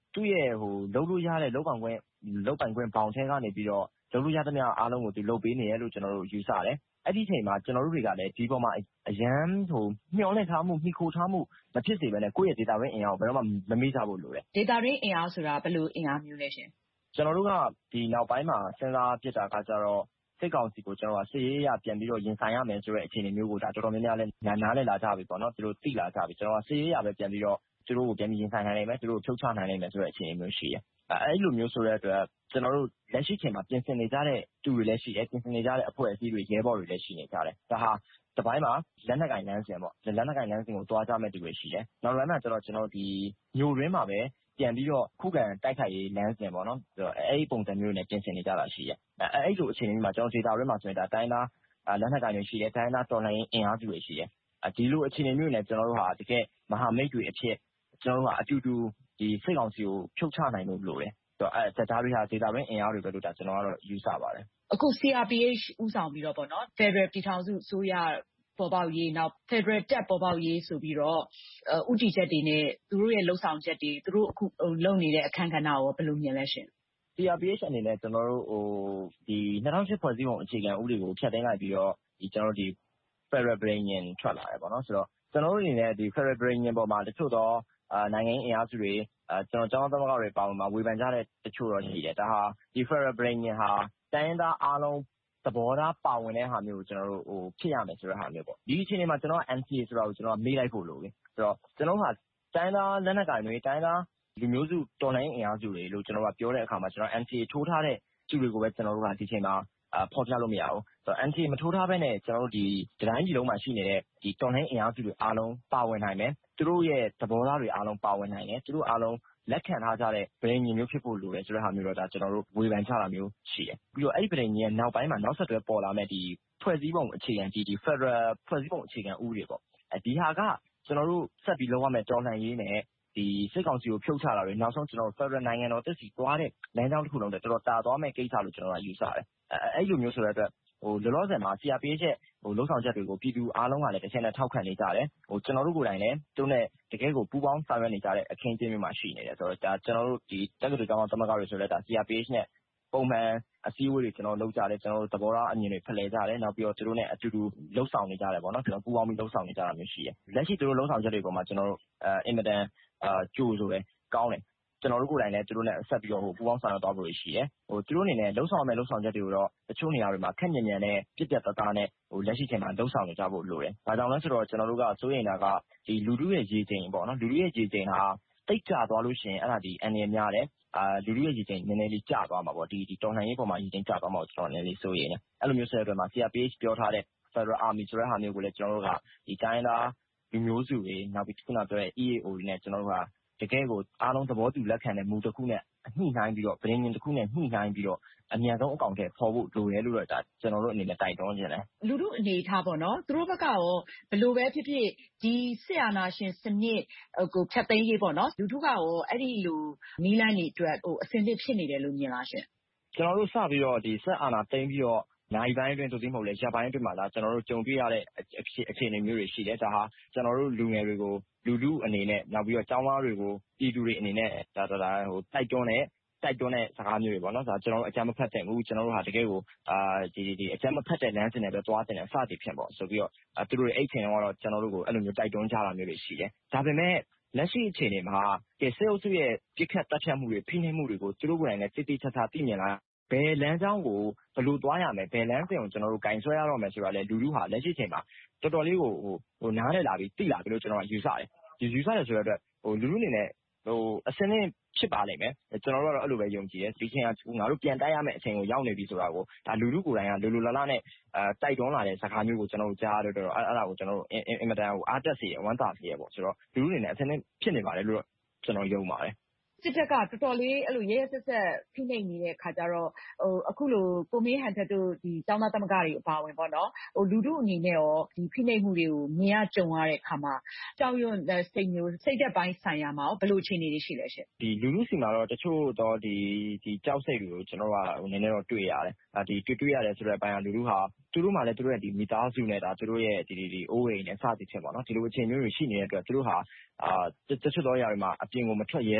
သူ့ရဲ့ဟိုလုပ်လို့ရတဲ့လုပ်ပိုင်ခွင့်လုပ်ပိုင်ခွင့်ဘောင်ထဲကနေပြီးတော့လုပ်လို့ရသမျှအားလုံးကိုသူလုပ်ပေးနေရလို့ကျွန်တော်တို့ယူဆတယ်အဲ့ဒီချိန်မှာကျွန်တော်တို့တွေကလည်းဒီပေါ်မှာအရန်ဟိုမျှော်လင့်ထားမှုမိခိုထားမှုမဖြစ်စေဘဲနဲ့ကိုယ့်ရဲ့ data ရင်းအင်အားကိုဘယ်တော့မှမမေ့ကြဖို့လိုတယ် data ရင်းအင်အားဆိုတာဘယ်လိုအင်အားမျိုးလဲရှင်ကျွန်တော်တို့ကဒီနောက်ပိုင်းမှာစဉ်းစားပြတာကကြတော့စိတ်ကောင်းစီကိုကျွန်တော်ကစစ်ရေးရပြန်ပြီးတော့ရင်ဆိုင်ရမယ်ဆိုတဲ့အခြေအနေမျိုးကိုဒါတော်တော်များများလဲနားနားလဲလာကြပြီပေါ့နော်သူတို့သိလာကြပြီကျွန်တော်ကစစ်ရေးရပဲပြန်ပြီးတော့သူတို့ကိုပြန်ပြီးရင်ဆိုင်နိုင်နိုင်မယ်သူတို့ကိုဖြုတ်ချနိုင်နိုင်မယ်ဆိုတဲ့အခြေအနေမျိုးရှိတယ်အဲ့လိုမျိုးဆိုတဲ့အတွက်ကျွန်တော်တို့လက်ရှိချိန်မှာပြင်ဆင်နေကြတဲ့သူတွေလည်းရှိတယ်ပြင်ဆင်နေကြတဲ့အဖွဲ့အစည်းတွေရဲဘော်တွေလည်းရှိနေကြတယ်ဒါဟာတပိုင်းမှာလက်နက်ကင်လမ်းစဉ်ပေါ့လက်နက်ကင်လမ်းစဉ်ကိုတွားကြမဲ့သူတွေရှိတယ်နောက်ပိုင်းမှာကျတော့ကျွန်တော်ဒီမျိုးရင်းမှာပဲပြန်ပြီးတော့ခုခံတိုက်ခိုက်ရေးလမ်းစဉ်ပေါ့နော်အဲ့ဒီပုံစံမျိုးနဲ့ပြင်ဆင်နေကြတာရှိတယ်အဲ့လိုအခြေအနေမျိုးမှာကျွန်တော်ဒေတာရင်းမှာဆိုရင်ဒါတိုင်းသားလက်နက်ကင်တွေရှိတယ်တိုင်းသားတော်လှန်ရေးအင်အားစုတွေရှိတယ်ဒီလိုအခြေအနေမျိုးနဲ့ကျွန်တော်တို့ဟာတကယ်မဟာမိတ်တွေအဖြစ်ကျွန်တော်တို့ကအတူတူဒီစိတ်ကောင်းစီကိုဖြုတ်ချနိုင်လို့လို့တယ်အဲဒါတွေဟာဒေတာရင်းအင်အားတွေပဲလို့ဒါကျွန်တော်ကတော့ယူဆပါတယ်အခု စီ အာ ပီ အိတ်ချ် ဦးဆောင်ပြီးတော့ပေါ့နော် Federal ပြည်ထောင်စုအစိုးရပေါ်ပေါက်ရေးနောက် Federal တပ်ပေါ်ပေါက်ရေးဆိုပြီးတော့ဥတီချက်တွေနဲ့သူတို့ရဲ့လှုပ်ဆောင်ချက်တွေသူတို့အခုလုပ်နေတဲ့အခန်းကဏ္ဍရောဘယ်လိုမြင်လဲရှင်စီ အာ ပီ အိတ်ချ် အနေနဲ့ကျွန်တော်တို့ဟိုဒီ၂၀၀၈ဖွဲ့စည်းပုံအခြေခံဥပဒေကိုဖျက်သိမ်းလိုက်ပြီးတော့ဒီကျွန်တော်တို့ဒီ Federal Brainian ထွက်လာတယ်ပေါ့နော်ဆိုတော့ကျွန်တော်တို့အနေနဲ့ဒီ Federal Brainian ပေါ်မှာတချို့တော့အာနိုင်ငံရေးအင်အားစုတွေအဲကျွန်တော်ကျောင်းသားသမဂ္ဂတွေပါဝင်မှာဝေဖန်ကြတဲ့တချို့တော့ရှိတယ်ဒါဟာဒီ Federal Brainian ဟာတိုင်းသားအားလုံးသဘောထားပါဝင်တဲ့ဟာမျိုးကိုကျွန်တော်တို့ဟိုဖြစ်ရမယ်ဆိုတဲ့ဟာမျိုးပေါ့ဒီအချိန်မှာကျွန်တော် အန် စီ အေ ဆိုတာကိုကျွန်တော်မေးလိုက်ဖို့လိုပြီဆိုတော့ကျွန်တော်ဟာတိုင်းသားလက်နက်ကိုင်တွေတိုင်းသားလူမျိုးစုတော်လှန်ရေးအင်အားစုတွေလို့ကျွန်တော်ကပြောတဲ့အခါမှာကျွန်တော် အန် စီ အေ ထိုးထားတဲ့သူတွေကိုပဲကျွန်တော်တို့ကဒီချိန်မှာအာဖော်ပြလို့မရဘူးဆိုတော့ အန် စီ အေ မထိုးထားဘဲနဲ့ကျွန်တော်တို့ဒီတိုင်းပြည်လုံးမှာရှိနေတဲ့ဒီတော်လှန်ရေးအင်အားစုတွေအားလုံးပါဝင်နိုင်မယ်သူတို့ရဲ့သဘောထားတွေအားလုံးပါဝင်နိုင်တယ်သူတို့အားလုံးလက်ခံထားကြတဲ့ဗြိဉ္ဉ်မျိုးဖြစ်ဖို့လိုတယ်ဆိုတဲ့ဟာမျိုးတော့ဒါကျွန်တော်တို့ဝေဖန်ကြတာမျိုးရှိတယ်ပြီးတော့အဲ့ဒီဗြိဉ္ဉ်ရဲ့နောက်ပိုင်းမှာနောက်ဆက်တွဲပေါ်လာမဲ့ဒီဖွဲ့စည်းပုံအခြေခံဒီဒီ Federal ဖွဲ့စည်းပုံအခြေခံဥပဒေပေါ့အဲဒီဟာကကျွန်တော်တို့ဆက်ပြီးလုပ်ရမယ့်တော်လှန်ရေးနဲ့ဒီစစ်ကောင်စီကိုဖြုတ်ချတာတွေနောက်ဆုံးကျွန်တော် Federal နိုင်ငံတော်တက်စီသွားတဲ့လမ်းကြောင်းတစ်ခုလုံးတော်တော်တာသွားမဲ့ကိစ္စလို့ကျွန်တော်ကယူဆတယ်အဲ့လိုမျိုးဆိုတဲ့အတွက်ဟိုလောလောဆယ်မှာ စီ အာ ပီ အိတ်ချ် ရဲ့ဟိုလုံဆောင်ချက်တွေကိုပြည်သူအားလုံးကလည်းတစ်ချက်နဲ့ထောက်ခံနေကြတယ်ဟိုကျွန်တော်တို့ကိုယ်တိုင်လည်းသူနဲ့တကယ်ကိုပူးပေါင်းဆောင်ရွက်နေကြတဲ့အခင်းအကျင်းမျိုးမှာရှိနေတယ်ဆိုတော့ဒါကျွန်တော်တို့ဒီတက္ကသိုလ်ကျောင်းသားသမဂ္ဂတွေဆိုလည်းဒါ စီ အာ ပီ အိတ်ချ် နဲ့ပုံမှန်အစည်းအဝေးတွေကျွန်တော်လုပ်ကြတယ်ကျွန်တော်တို့သဘောထားအမြင်တွေဖလှယ်ကြတယ်နောက်ပြီးတော့သူတို့နဲ့အတူတူလှုပ်ဆောင်နေကြတယ်ပေါ့နော်ကျွန်တော်ပူးပေါင်းပြီးလှုပ်ဆောင်နေကြတာမျိုးရှိတယ်လက်ရှိသူတို့လှုပ်ဆောင်ချက်တွေပေါ်မှာကျွန်တော်တို့အဲအင်မတန်အာကြိုးဆိုပဲကောင်းတယ်ကျွန်တော်တို့ကိုယ်တိုင်လည်းသူတို့နဲ့ဆက်ပြီးတော့ဟိုပူးပေါင်းဆောင်ရွက်သွားဖို့ရှိတယ်ဟိုသူတို့အနေနဲ့လှုပ်ဆောင်ရမယ့်လှုပ်ဆောင်ချက်တွေကိုတော့တချို့နေရာတွေမှာခက်ညံ့ညံ့နဲ့ပြက်ပြက်သားသားနဲ့ဟိုလက်ရှိချိန်မှာလှုပ်ဆောင်နေကြဖို့လိုတယ်။ဒါကြောင့်လဲဆိုတော့ကျွန်တော်တို့ကစိုးရိမ်တာကဒီလူထုရဲ့ရေချိန်ပေါ့နော်လူထုရဲ့ရေချိန်ဟာတိတ်ကျသွားလို့ရှိရင်အဲ့ဒါဒီအန်ရများတယ်အာလူထုရဲ့ရေချိန်နည်းနည်းလေးကျသွားမှာပေါ့ဒီဒီတော်လှန်ရေးပေါ်မှာရေချိန်ကျသွားမှာကိုကျွန်တော်နည်းနည်းလေးစိုးရိမ်တယ်။အဲ့လိုမျိုးဆက်တဲ့အတွက်မှာ စီ အာ ပီ အိတ်ချ် ပြောထားတဲ့ Federal Army ဆိုတဲ့ဟာမျိုးကိုလည်းကျွန်တော်တို့ကဒီတိုင်းသားလူမျိုးစုတွေနောက်ပြီးခုနပြောတဲ့ အီ အေ အို တွေနဲ့ကျွန်တော်တို့ကတကယ်ကိုအားလုံးသဘောတူလက်ခံတဲ့မူတစ်ခုနဲ့ညှိနှိုင်းပြီးတော့ဗြိဉ္ဉ်တစ်ခုနဲ့ညှိနှိုင်းပြီးတော့အမြန်ဆုံးအကောင်အထည်ဖော်ဖို့လိုတယ်လို့တော့ဒါကျွန်တော်တို့အနေနဲ့တိုက်တွန်းချင်တယ်လူထုအနေထားပေါ့နော်သူတို့ဘက်ကရောဘယ်လိုပဲဖြစ်ဖြစ်ဒီစစ်အာဏာရှင်စနစ်ကိုဖျက်သိမ်းရေးပေါ့နော်လူထုကရောအဲ့ဒီလိုနီးလန်းတွေအတွက်ဟိုအဆင်သင့်ဖြစ်နေတယ်လို့မြင်လားရှင်ကျွန်တော်တို့စပြီးတော့ဒီစစ်အာဏာသိမ်းပြီးတော့နိုင်ပိုင်းအတွင်းတို့သိမဟုတ်လေရပ်ပိုင်းအတွင်းမှာလာကျွန်တော်တို့ကြုံတွေ့ရတဲ့အခြေအနေမျိုးတွေရှိတယ်ဒါဟာကျွန်တော်တို့လူငယ်တွေကိုလူလူအနေနဲ့နောက်ပြီးတော့ကျောင်းသားတွေကိုပြည်သူတွေအနေနဲ့ဒါဒါဒါဟိုတိုက်တွန်းတဲ့တိုက်တွန်းတဲ့စကားမျိုးတွေပေါ့နော်ဒါကျွန်တော်တို့အကြမ်းမဖက်တဲ့ဘူးကျွန်တော်တို့ဟာတကယ်ကိုအာဒီဒီအကြမ်းမဖက်တဲ့လမ်းစဉ်နဲ့ပဲသွားတင်တယ်စသည်ဖြင့်ပေါ့ဆိုပြီးတော့သူတို့ရဲ့အိတ်ချိန်ကတော့ကျွန်တော်တို့ကိုအဲ့လိုမျိုးတိုက်တွန်းကြတာမျိုးတွေရှိတယ်ဒါပေမဲ့လက်ရှိအခြေအနေမှာကဲစေအုပ်စုရဲ့ပြစ်ခတ်တပ်ဖြတ်မှုတွေဖိနှိပ်မှုတွေကိုသူတို့ကိုယ်တိုင်လည်းတိတိကျကျသိမြင်လာဘယ်လမ်းကြောင်းကိုဘယ်လိုသွားရမလဲဘယ်လမ်းစဉ်ကိုကျွန်တော်တို့ဂိုင်ဆွဲရတော့မယ်ဆိုတာလေလူလူဟာလက်ရှိချိန်မှာတော်တော်လေးကိုဟိုဟိုနားလည်လာပြီးသိလာပြီးလို့ကျွန်တော်ကယူဆတယ်ဒီယူဆတယ်ဆိုတဲ့အတွက်ဟိုလူလူအနေနဲ့ဟိုအစင်းနဲ့ဖြစ်ပါလိမ့်မယ်ကျွန်တော်တို့ကတော့အဲ့လိုပဲယုံကြည်တယ်ဒီချိန်ကငါတို့ပြန်တိုက်ရမယ့်အချိန်ကိုရောက်နေပြီဆိုတာကိုဒါလူလူကိုယ်တိုင်ကလူလူလာလာနဲ့အဲတိုက်တွန်းလာတဲ့စကားမျိုးကိုကျွန်တော်တို့ကြားရတော့အဲ့အဲ့ဒါကိုကျွန်တော်တို့အင်မတန်ဟိုအားတက်စေဝမ်းသာစေရပေါ့ဆိုတော့လူလူအနေနဲ့အစင်းနဲ့ဖြစ်နေပါတယ်လို့ကျွန်တော်ယုံပါတယ်စစ်တပ်ကတော်တော်လေးအဲ့လိုရဲရဲဆက်ဆက်ဖိနှိပ်နေတဲ့ခါကျတော့ဟိုအခုလိုကိုမင်းဟန်ထက်တို့ဒီကျောင်းသားသမဂ္ဂတွေအပါဝင်ပေါ့နော်ဟိုလူထုအနေနဲ့ရောဒီဖိနှိပ်မှုတွေကိုမြင်ရကြုံရတဲ့အခါမှာကြောက်ရွံ့တဲ့စိတ်မျိုးစိတ်သက်ပိုင်းဆိုင်ရာမှာဘယ်လိုအခြေအနေတွေရှိလဲရှင်ဒီလူထုစီမှာတော့တချို့တော့ဒီဒီကြောက်စိတ်တွေကိုကျွန်တော်ကဟိုနည်းနည်းတော့တွေ့ရတယ်အာဒီတွေ့တွေ့ရတယ်ဆိုတဲ့အပိုင်းကလူထုဟာသူတို့မှလည်းသူတို့ရဲ့ဒီမိသားစုနဲ့ဒါသူတို့ရဲ့ဒီဒီဒီအိုးအိမ်နဲ့စသည်ဖြင့်ပေါ့နော်ဒီလိုအခြေမျိုးတွေရှိနေတဲ့အတွက်သူတို့ဟာအာတချို့တော့ຢာတွေမှာအပြင်ကိုမထွက်ရဲတော့တဲ့အခြေ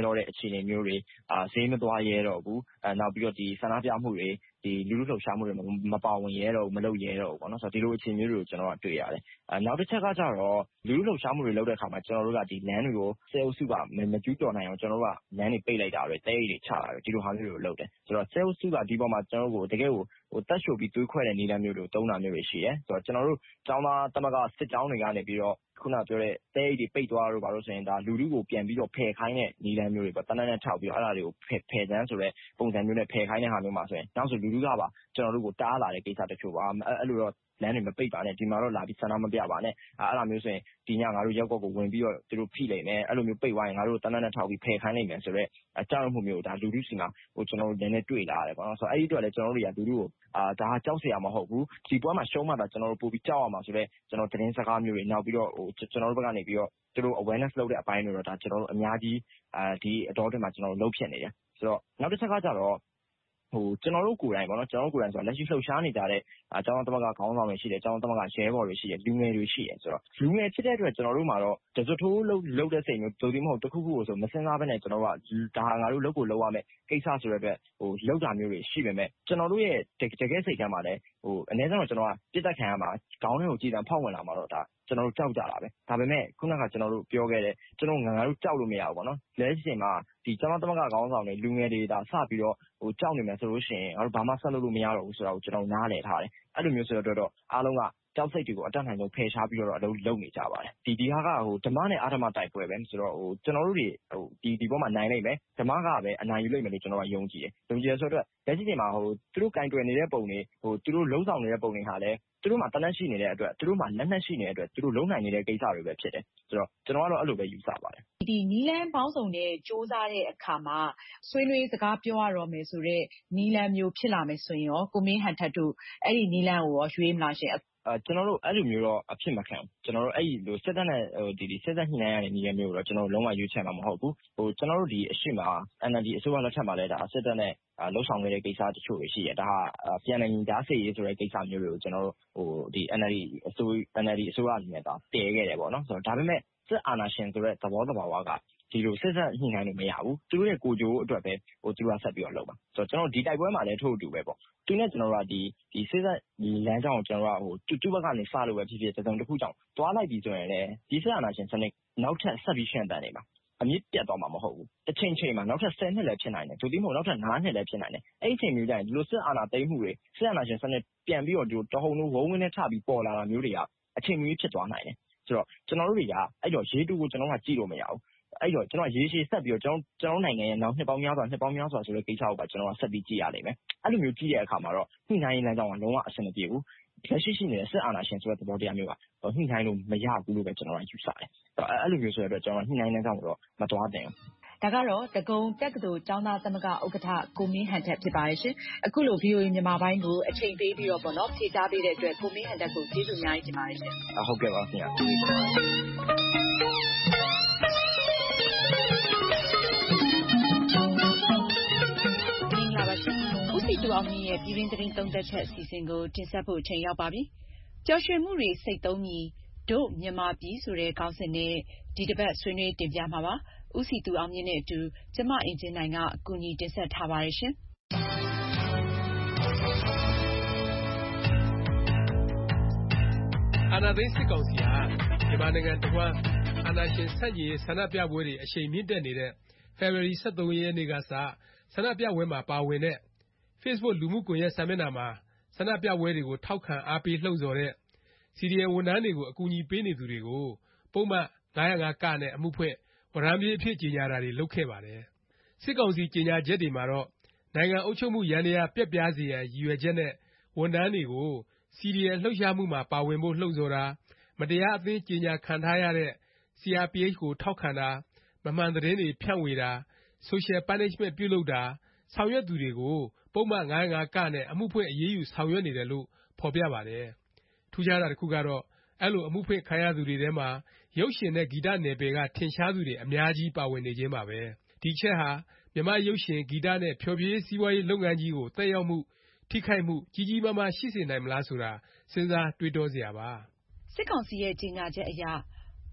အနေမျိုးတွေဈေးမသွားရဲတော့ဘူးနောက်ပြီးတော့ဒီဆန္ဒပြမှုတွေဒီလူလူလှုပ်ရှားမှုတွေမပါဝင်ရဲတော့ဘူးမလုပ်ရဲတော့ဘူးပေါ့နော်ဆိုတော့ဒီလိုအခြေမျိုးတွေကိုကျွန်တော်တို့တွေ့ရတယ်နောက်တစ်ချက်ကကျတော့လူလူလှုပ်ရှားမှုတွေလုပ်တဲ့အခါမှာကျွန်တော်တို့ကဒီလမ်းတွေကိုဆဲအုပ်စုကမကျူးကျော်နိုင်အောင်ကျွန်တော်တို့ကလမ်းတွေပိတ်လိုက်တာတွေတဲအိတ်တွေချတာတွေဒီလိုဟာမျိုးတွေကိုလုပ်တယ်ဆိုတော့ဆဲအုပ်စုကဒီပေါ်မှာကျွန်တော်တို့ကိုတကယ်ကိုဟိုတက်ရှို့ပြီးတွေးခွဲတဲ့နည်းလမ်းမျိုးတွေကိုတုံးတာမျိုးတွေရှိတယ်ဆိုတော့ကျွန်တော်တို့ကျောင်းသားသမဂ္ဂစစ်ကြောင်းတွေကနေပြီးတော့ခုနပြောတဲ့တဲအိတ်တွေပိတ်သွားတော့ဘာလို့ဆိုရင်ဒါလူလူကိုပြန်ပြီးတော့ဖယ်ခိုင်းတဲ့နည်းလမ်းမျိုးတွေပေါ့တနက်နဲ့ထောက်ပြီးတော့အဲ့ဒါတွေကိုဖယ်ဖယ်တန်းဆိုတဲ့ပုံစံမျိုးနဲ့ဖယ်ခိုင်းတဲ့ဟာမျိုးမှာဆိုရင်နောက်ဆိုလူလူကပါကျွန်တော်တို့ကိုတားလာတဲ့ကိစ္စတချို့ပါအဲ့လိုတော့လမ်းတွေမပိတ်ပါနဲ့ဒီမှာတော့လာပြီးဆန္ဒမပြပါနဲ့အဲ့လိုမျိုးဆိုရင်ဒီညငါတို့ရောက်တော့ကိုဝင်ပြီးတော့သူတို့ဖိလိုက်မယ်အဲ့လိုမျိုးပိတ်သွားရင်ငါတို့တနက်နဲ့ထောက်ပြီးဖယ်ခိုင်းလိုက်မယ်ဆိုတော့အကြောက်မှုမျိုးဒါလူလူစီမှာဟိုကျွန်တော်တို့နည်းနည်းတွေ့လာရတယ်ပေါ့နော်ဆိုတော့အဲ့ဒီအတွက်လည်းကျွန်တော်တို့တွေကလူလူကိုအာဒါကြောက်စရာမဟုတ်ဘူးဒီပွဲမှာရှုံးမှတော့ကျွန်တော်တို့ပို့ပြီးကြောက်ရမှာဆိုတော့ကျွန်တော်သတင်းစကားမျိုးတွေနောက်ပြီးတော့ဟိုကျွန်တော်တို့ဘက်ကနေပြီးတော့သူတို့ awareness လုပ်တဲ့အပိုင်းတွေတော့ဒါကျွန်တော်တို့အများကြီးအာဒီအတော်တွေမှာကျွန်တော်တို့လုပ်ဖြစ်နေတယ်ဆိုတော့နောက်တစ်ချက်ကကြတော့ဟိုကျွန်တော်တို့ကိုယ်တိုင်ပေါ့နော်ကျွန်တော်တို့ကိုယ်တိုင်ဆိုတော့လက်ရှိလှုပ်ရှားနေကြတဲ့အကြောင်းသမဂ္ဂခေါင်းဆောင်တွေရှိတယ်အကြောင်းသမဂ္ဂရဲဘော်တွေရှိတယ်လူငယ်တွေရှိတယ်ဆိုတော့လူငယ်ဖြစ်တဲ့အတွက်ကျွန်တော်တို့မှာတော့တစထိုးလှုပ်လှုပ်တဲ့စိတ်မျိုးဒိုဒီမဟုတ်တခုခုကိုဆိုမစင်စားဘဲနဲ့ကျွန်တော်တို့ကဒါငါတို့လုပ်ကိုလုပ်ရမယ်ကိစ္စဆိုတဲ့အတွက်ဟိုလှုပ်တာမျိုးတွေရှိပေမဲ့ကျွန်တော်တို့ရဲ့တကယ်စိတ်ထဲမှာလည်းဟိုအနည်းဆုံးတော့ကျွန်တော်ကပြစ်တက်ခံရမှာခေါင်းထဲကိုကြည်တံဖောက်ဝင်လာမှာတော့ဒါကျွန်တော်တို့ကြောက်ကြတာပဲဒါပေမဲ့ခုနကကျွန်တော်တို့ပြောခဲ့တဲ့ကျွန်တော်ငါငါတို့ကြောက်လို့မရဘူးပေါ့နော်လက်ရှိချိန်မှာဒီကျောင်းသမဂ္ဂခေါင်းဆောင်တွေလူငယ်တွေဒါစပြီးတော့ဟိုကြောက်နေမယ်ဆိုလို့ရှိရင်ငါတို့ဘာမှဆက်လုပ်လို့မရတော့ဘူးဆိုတော့ကျွန်တော်နားလည်ထားတယ်အဲ့လိုမျိုးဆိုတော့တော့အားလုံးကကြောက်စိတ်တွေကိုအတတ်နိုင်ဆုံးဖယ်ရှားပြီးတော့အလုပ်လုပ်နေကြပါတယ်ဒီဒီဟာကဟိုဓမ္မနဲ့အာဓမ္မတိုက်ပွဲပဲဆိုတော့ဟိုကျွန်တော်တို့တွေဟိုဒီဒီဘောမှာနိုင်နိုင်မယ်ဓမ္မကပဲအနိုင်ယူလိမ့်မယ်လို့ကျွန်တော်ကယုံကြည်တယ်ယုံကြည်ရဆိုတော့လက်ရှိချိန်မှာဟိုသူတို့ကင်တွယ်နေတဲ့ပုံတွေဟိုသူတို့လုံးဆောင်နေတဲ့ပုံတွေဟာလည်းသူတို့မှာတနက်ရှိနေတဲ့အတွက်သူတို့မှာလက်နက်ရှိနေတဲ့အတွက်သူတို့လုံးနိုင်နေတဲ့ကိစ္စတွေပဲဖြစ်တယ်ဆိုတော့ကျွန်တော်ကတော့အဲ့လိုပဲယူဆပါတယ်ဒီနီလန်းပေါင်းစုံနဲ့စ조사တဲ့အခါမှာဆွေးနွေးစကားပြောရတော့မယ်ဆိုတော့နီလန်းမျိုးဖြစ်လာမယ်ဆိုရင်ရောကိုမင်းဟန်ထက်တို့အဲ့ဒီနီလန်းကိုရောရွေးမလားရှင်အဲကျွန်တော်တို့အဲ့လိုမျိုးတော့အဖြစ်မခံဘူးကျွန်တော်တို့အဲ့ဒီလိုစစ်တပ်နဲ့ဟိုဒီဒီစစ်တပ်ညှိနှိုင်းရတဲ့နေရာမျိုးတော့ကျွန်တော်တို့လုံးဝရွေးချယ်မှာမဟုတ်ဘူးဟိုကျွန်တော်တို့ဒီအရှိမ N L D အစိုးရလက်ထက်မှာလည်းဒါစစ်တပ်နဲ့လှုပ်ဆောင်နေတဲ့ကိစ္စတချို့တွေရှိတယ်ဒါဟာပြန်လည်ညီဓာတ်စေရေးဆိုတဲ့ကိစ္စမျိုးတွေကိုကျွန်တော်တို့ဟိုဒီ N L D အစိုးရ N L D အစိုးရအနေနဲ့ဒါတည်ခဲ့တယ်ပေါ့နော်ဆိုတော့ဒါပေမဲ့စစ်အာဏာရှင်ဆိုတဲ့သဘောသဘာဝကဒီလိုစစ်ဆက်ညှိနှိုင်းလို့မရဘူးသူတို့ရဲ့ကိုကြိုးအတွက်ပဲဟိုသူတို့ကဆက်ပြီးတော့လုပ်ပါဆိုတော့ကျွန်တော်ဒီတိုက်ပွဲမှာလည်းထို့အတူပဲပေါ့သူနဲ့ကျွန်တော်တို့ကဒီဒီစစ်ဆက်ဒီလမ်းကြောင်းကိုကျွန်တော်တို့ကဟိုတူတူဘက်ကနေစလို့ပဲဖြစ်ဖြစ်တုံတစ်ခုကြောင့်တွားလိုက်ပြီးဆိုရင်လည်းဒီစစ်အာဏာရှင်စနစ်နောက်ထပ်ဆက်ပြီးရှင်းတန်နေမှာအမြင့်ပြတ်သွားမှာမဟုတ်ဘူးတစ်ချိန်ချိန်မှာနောက်ထပ်ဆယ်နှစ်လည်းဖြစ်နိုင်တယ်ဒုတိယမဟုတ်နောက်ထပ်ငါးနှစ်လည်းဖြစ်နိုင်တယ်အဲ့ဒီချိန်မျိုးကျရင်ဒီလိုစစ်အာဏာသိမ်းမှုတွေစစ်အာဏာရှင်စနစ်ပြန်ပြီးတော့ဒီတဟုန်လုံးဝုန်းဝင်းနဲ့ထပြီးပေါ်လာတာမျိုးတွေကအချိန်မျိုးဖြစ်သွားနိုင်တယ်ဆိုတော့ကျွန်တော်တို့တွေကအဲ့တော့ရေးတူကိုကျွန်တော်ကကြည့်လို့မရဘူးအဲ့တော့ကျွန်တော်ရေးရှိဆက်ပြီးတော့ကျွန်တော်ကျွန်တော်နိုင်ငံရဲ့နောက်နှစ်ပေါင်းများစွာနှစ်ပေါင်းများစွာဆိုတဲ့ကိစ္စကိုပါကျွန်တော်ကဆက်ပြီးကြည့်ရလိမ့်မယ်အဲ့လိုမျိုးကြည့်တဲ့အခါမှာတော့ညှိနှိုင်းရေးလမ်းကြောင်းကလုံးဝအဆင်မပြေဘူးလက်ရှိရှိနေတဲ့စစ်အာဏာရှင်ဆိုတဲ့သဘောတရားမျိုးကညှိနှိုင်းလို့မရဘူးလို့ပဲကျွန်တော်ကယူဆတယ်အဲ့လိုမျိုးဆိုတော့ကျွန်တော်ညှိနှိုင်းလမ်းကြောင်းကိုတော့မသွားတင်ဘူးဒါကတော့တကုံတက္ကသိုလ်ကျောင်းသားသမဂ္ဂဥက္ကဋ္ဌကိုမင်းဟန်ထက်ဖြစ်ပါတယ်ရှင်အခုလို V O A မြန်မာပိုင်းကိုအချိန်ပေးပြီးတော့ပေါ့နော်ဖြေကြားပေးတဲ့အတွက်ကိုမင်းဟန်ထက်ကိုကျေးဇူးအများကြီးတင်ပါတယ်ရှင်ဟုတ်ကဲ့ပါခင်ဗျာဦးစီတူအောင်မြင့်ရဲ့ပြည်တွင်းသတင်းသုံးသပ်ချက်အစီအစဉ်ကိုတင်ဆက်ဖို့အချိန်ရောက်ပါပြီ။ပျော်ရွှင်မှုတွေစိတ်သုံးပြီးတို့မြန်မာပြည်ဆိုတဲ့ခေါင်းစဉ်နဲ့ဒီတစ်ပတ်ဆွေးနွေးတင်ပြမှာပါ။ဦးစီတူအောင်မြင့်နဲ့အတူကျမအင်ဂျင်နိုင်ကအကူအညီတင်ဆက်ထားပါတယ်ရှင်။အာဏာသိမ်းစစ်ကောင်စီဟာမြန်မာနိုင်ငံတစ်ဝှမ်းအာဏာရှင်ဆန့်ကျင်ရေးဆန္ဒပြပွဲတွေအရှိန်မြင့်တက်နေတဲ့ဖေဖော်ဝါရီလ ၁၃ ရက်နေ့ကစဆန္ဒပြပွဲမှာပါဝင်တဲ့ Facebook လူမှုကွန်ရက်စာမျက်နှာမှာဆန္ဒပြပွဲတွေကိုထောက်ခံအားပေးလှုံ့ဆော်တဲ့ စီဒီအမ် ဝန်ထမ်းတွေကိုအကူအညီပေးနေသူတွေကိုပုဒ်မ ၅၀၅ (က) နဲ့အမှုဖွဲ့ဝရမ်းပြေးအဖြစ်ကြေညာတာတွေလုပ်ခဲ့ပါတယ်။စစ်ကောင်စီကြေညာချက်တွေမှာတော့နိုင်ငံအုပ်ချုပ်မှုယန္တရားပျက်ပြားစေရန်ရည်ရွယ်ချက်နဲ့ဝန်ထမ်းတွေကို စီဒီအမ် လှုပ်ရှားမှုမှာပါဝင်ဖို့လှုံ့ဆော်တာ၊မတရားအသင်းကြေညာခံထားရတဲ့ စီအာပီအိတ်ကိုထောက်ခံတာ၊မမှန်သတင်းတွေဖြန့်ဝေတာ၊ Social Punishment ပြုလုပ်တာဆောင်ရွက်သူတွေကိုပုဒ်မ ၅၀၅ (က) နဲ့အမှုဖွဲ့အရေးယူဆောင်ရွက်နေတယ်လို့ဖော်ပြပါတယ်။ထူးခြားတာတစ်ခုကတော့အဲလိုအမှုဖွင့်ခံရသူတွေထဲမှာရုပ်ရှင်နဲ့ဂီတနယ်ပယ်ကထင်ရှားသူတွေအများကြီးပါဝင်နေခြင်းပါပဲ။ဒီချက်ဟာမြန်မာ့ရုပ်ရှင်ဂီတနဲ့ဖျော်ဖြေရေးစီးပွားရေးလုပ်ငန်းကြီးကိုသက်ရောက်မှုထိခိုက်မှုကြီးကြီးမားမားရှိစေနိုင်မလားဆိုတာစဉ်းစားတွေးတောစရာပါ။စစ်ကောင်စီရဲ့ကြေညာချက်အရပ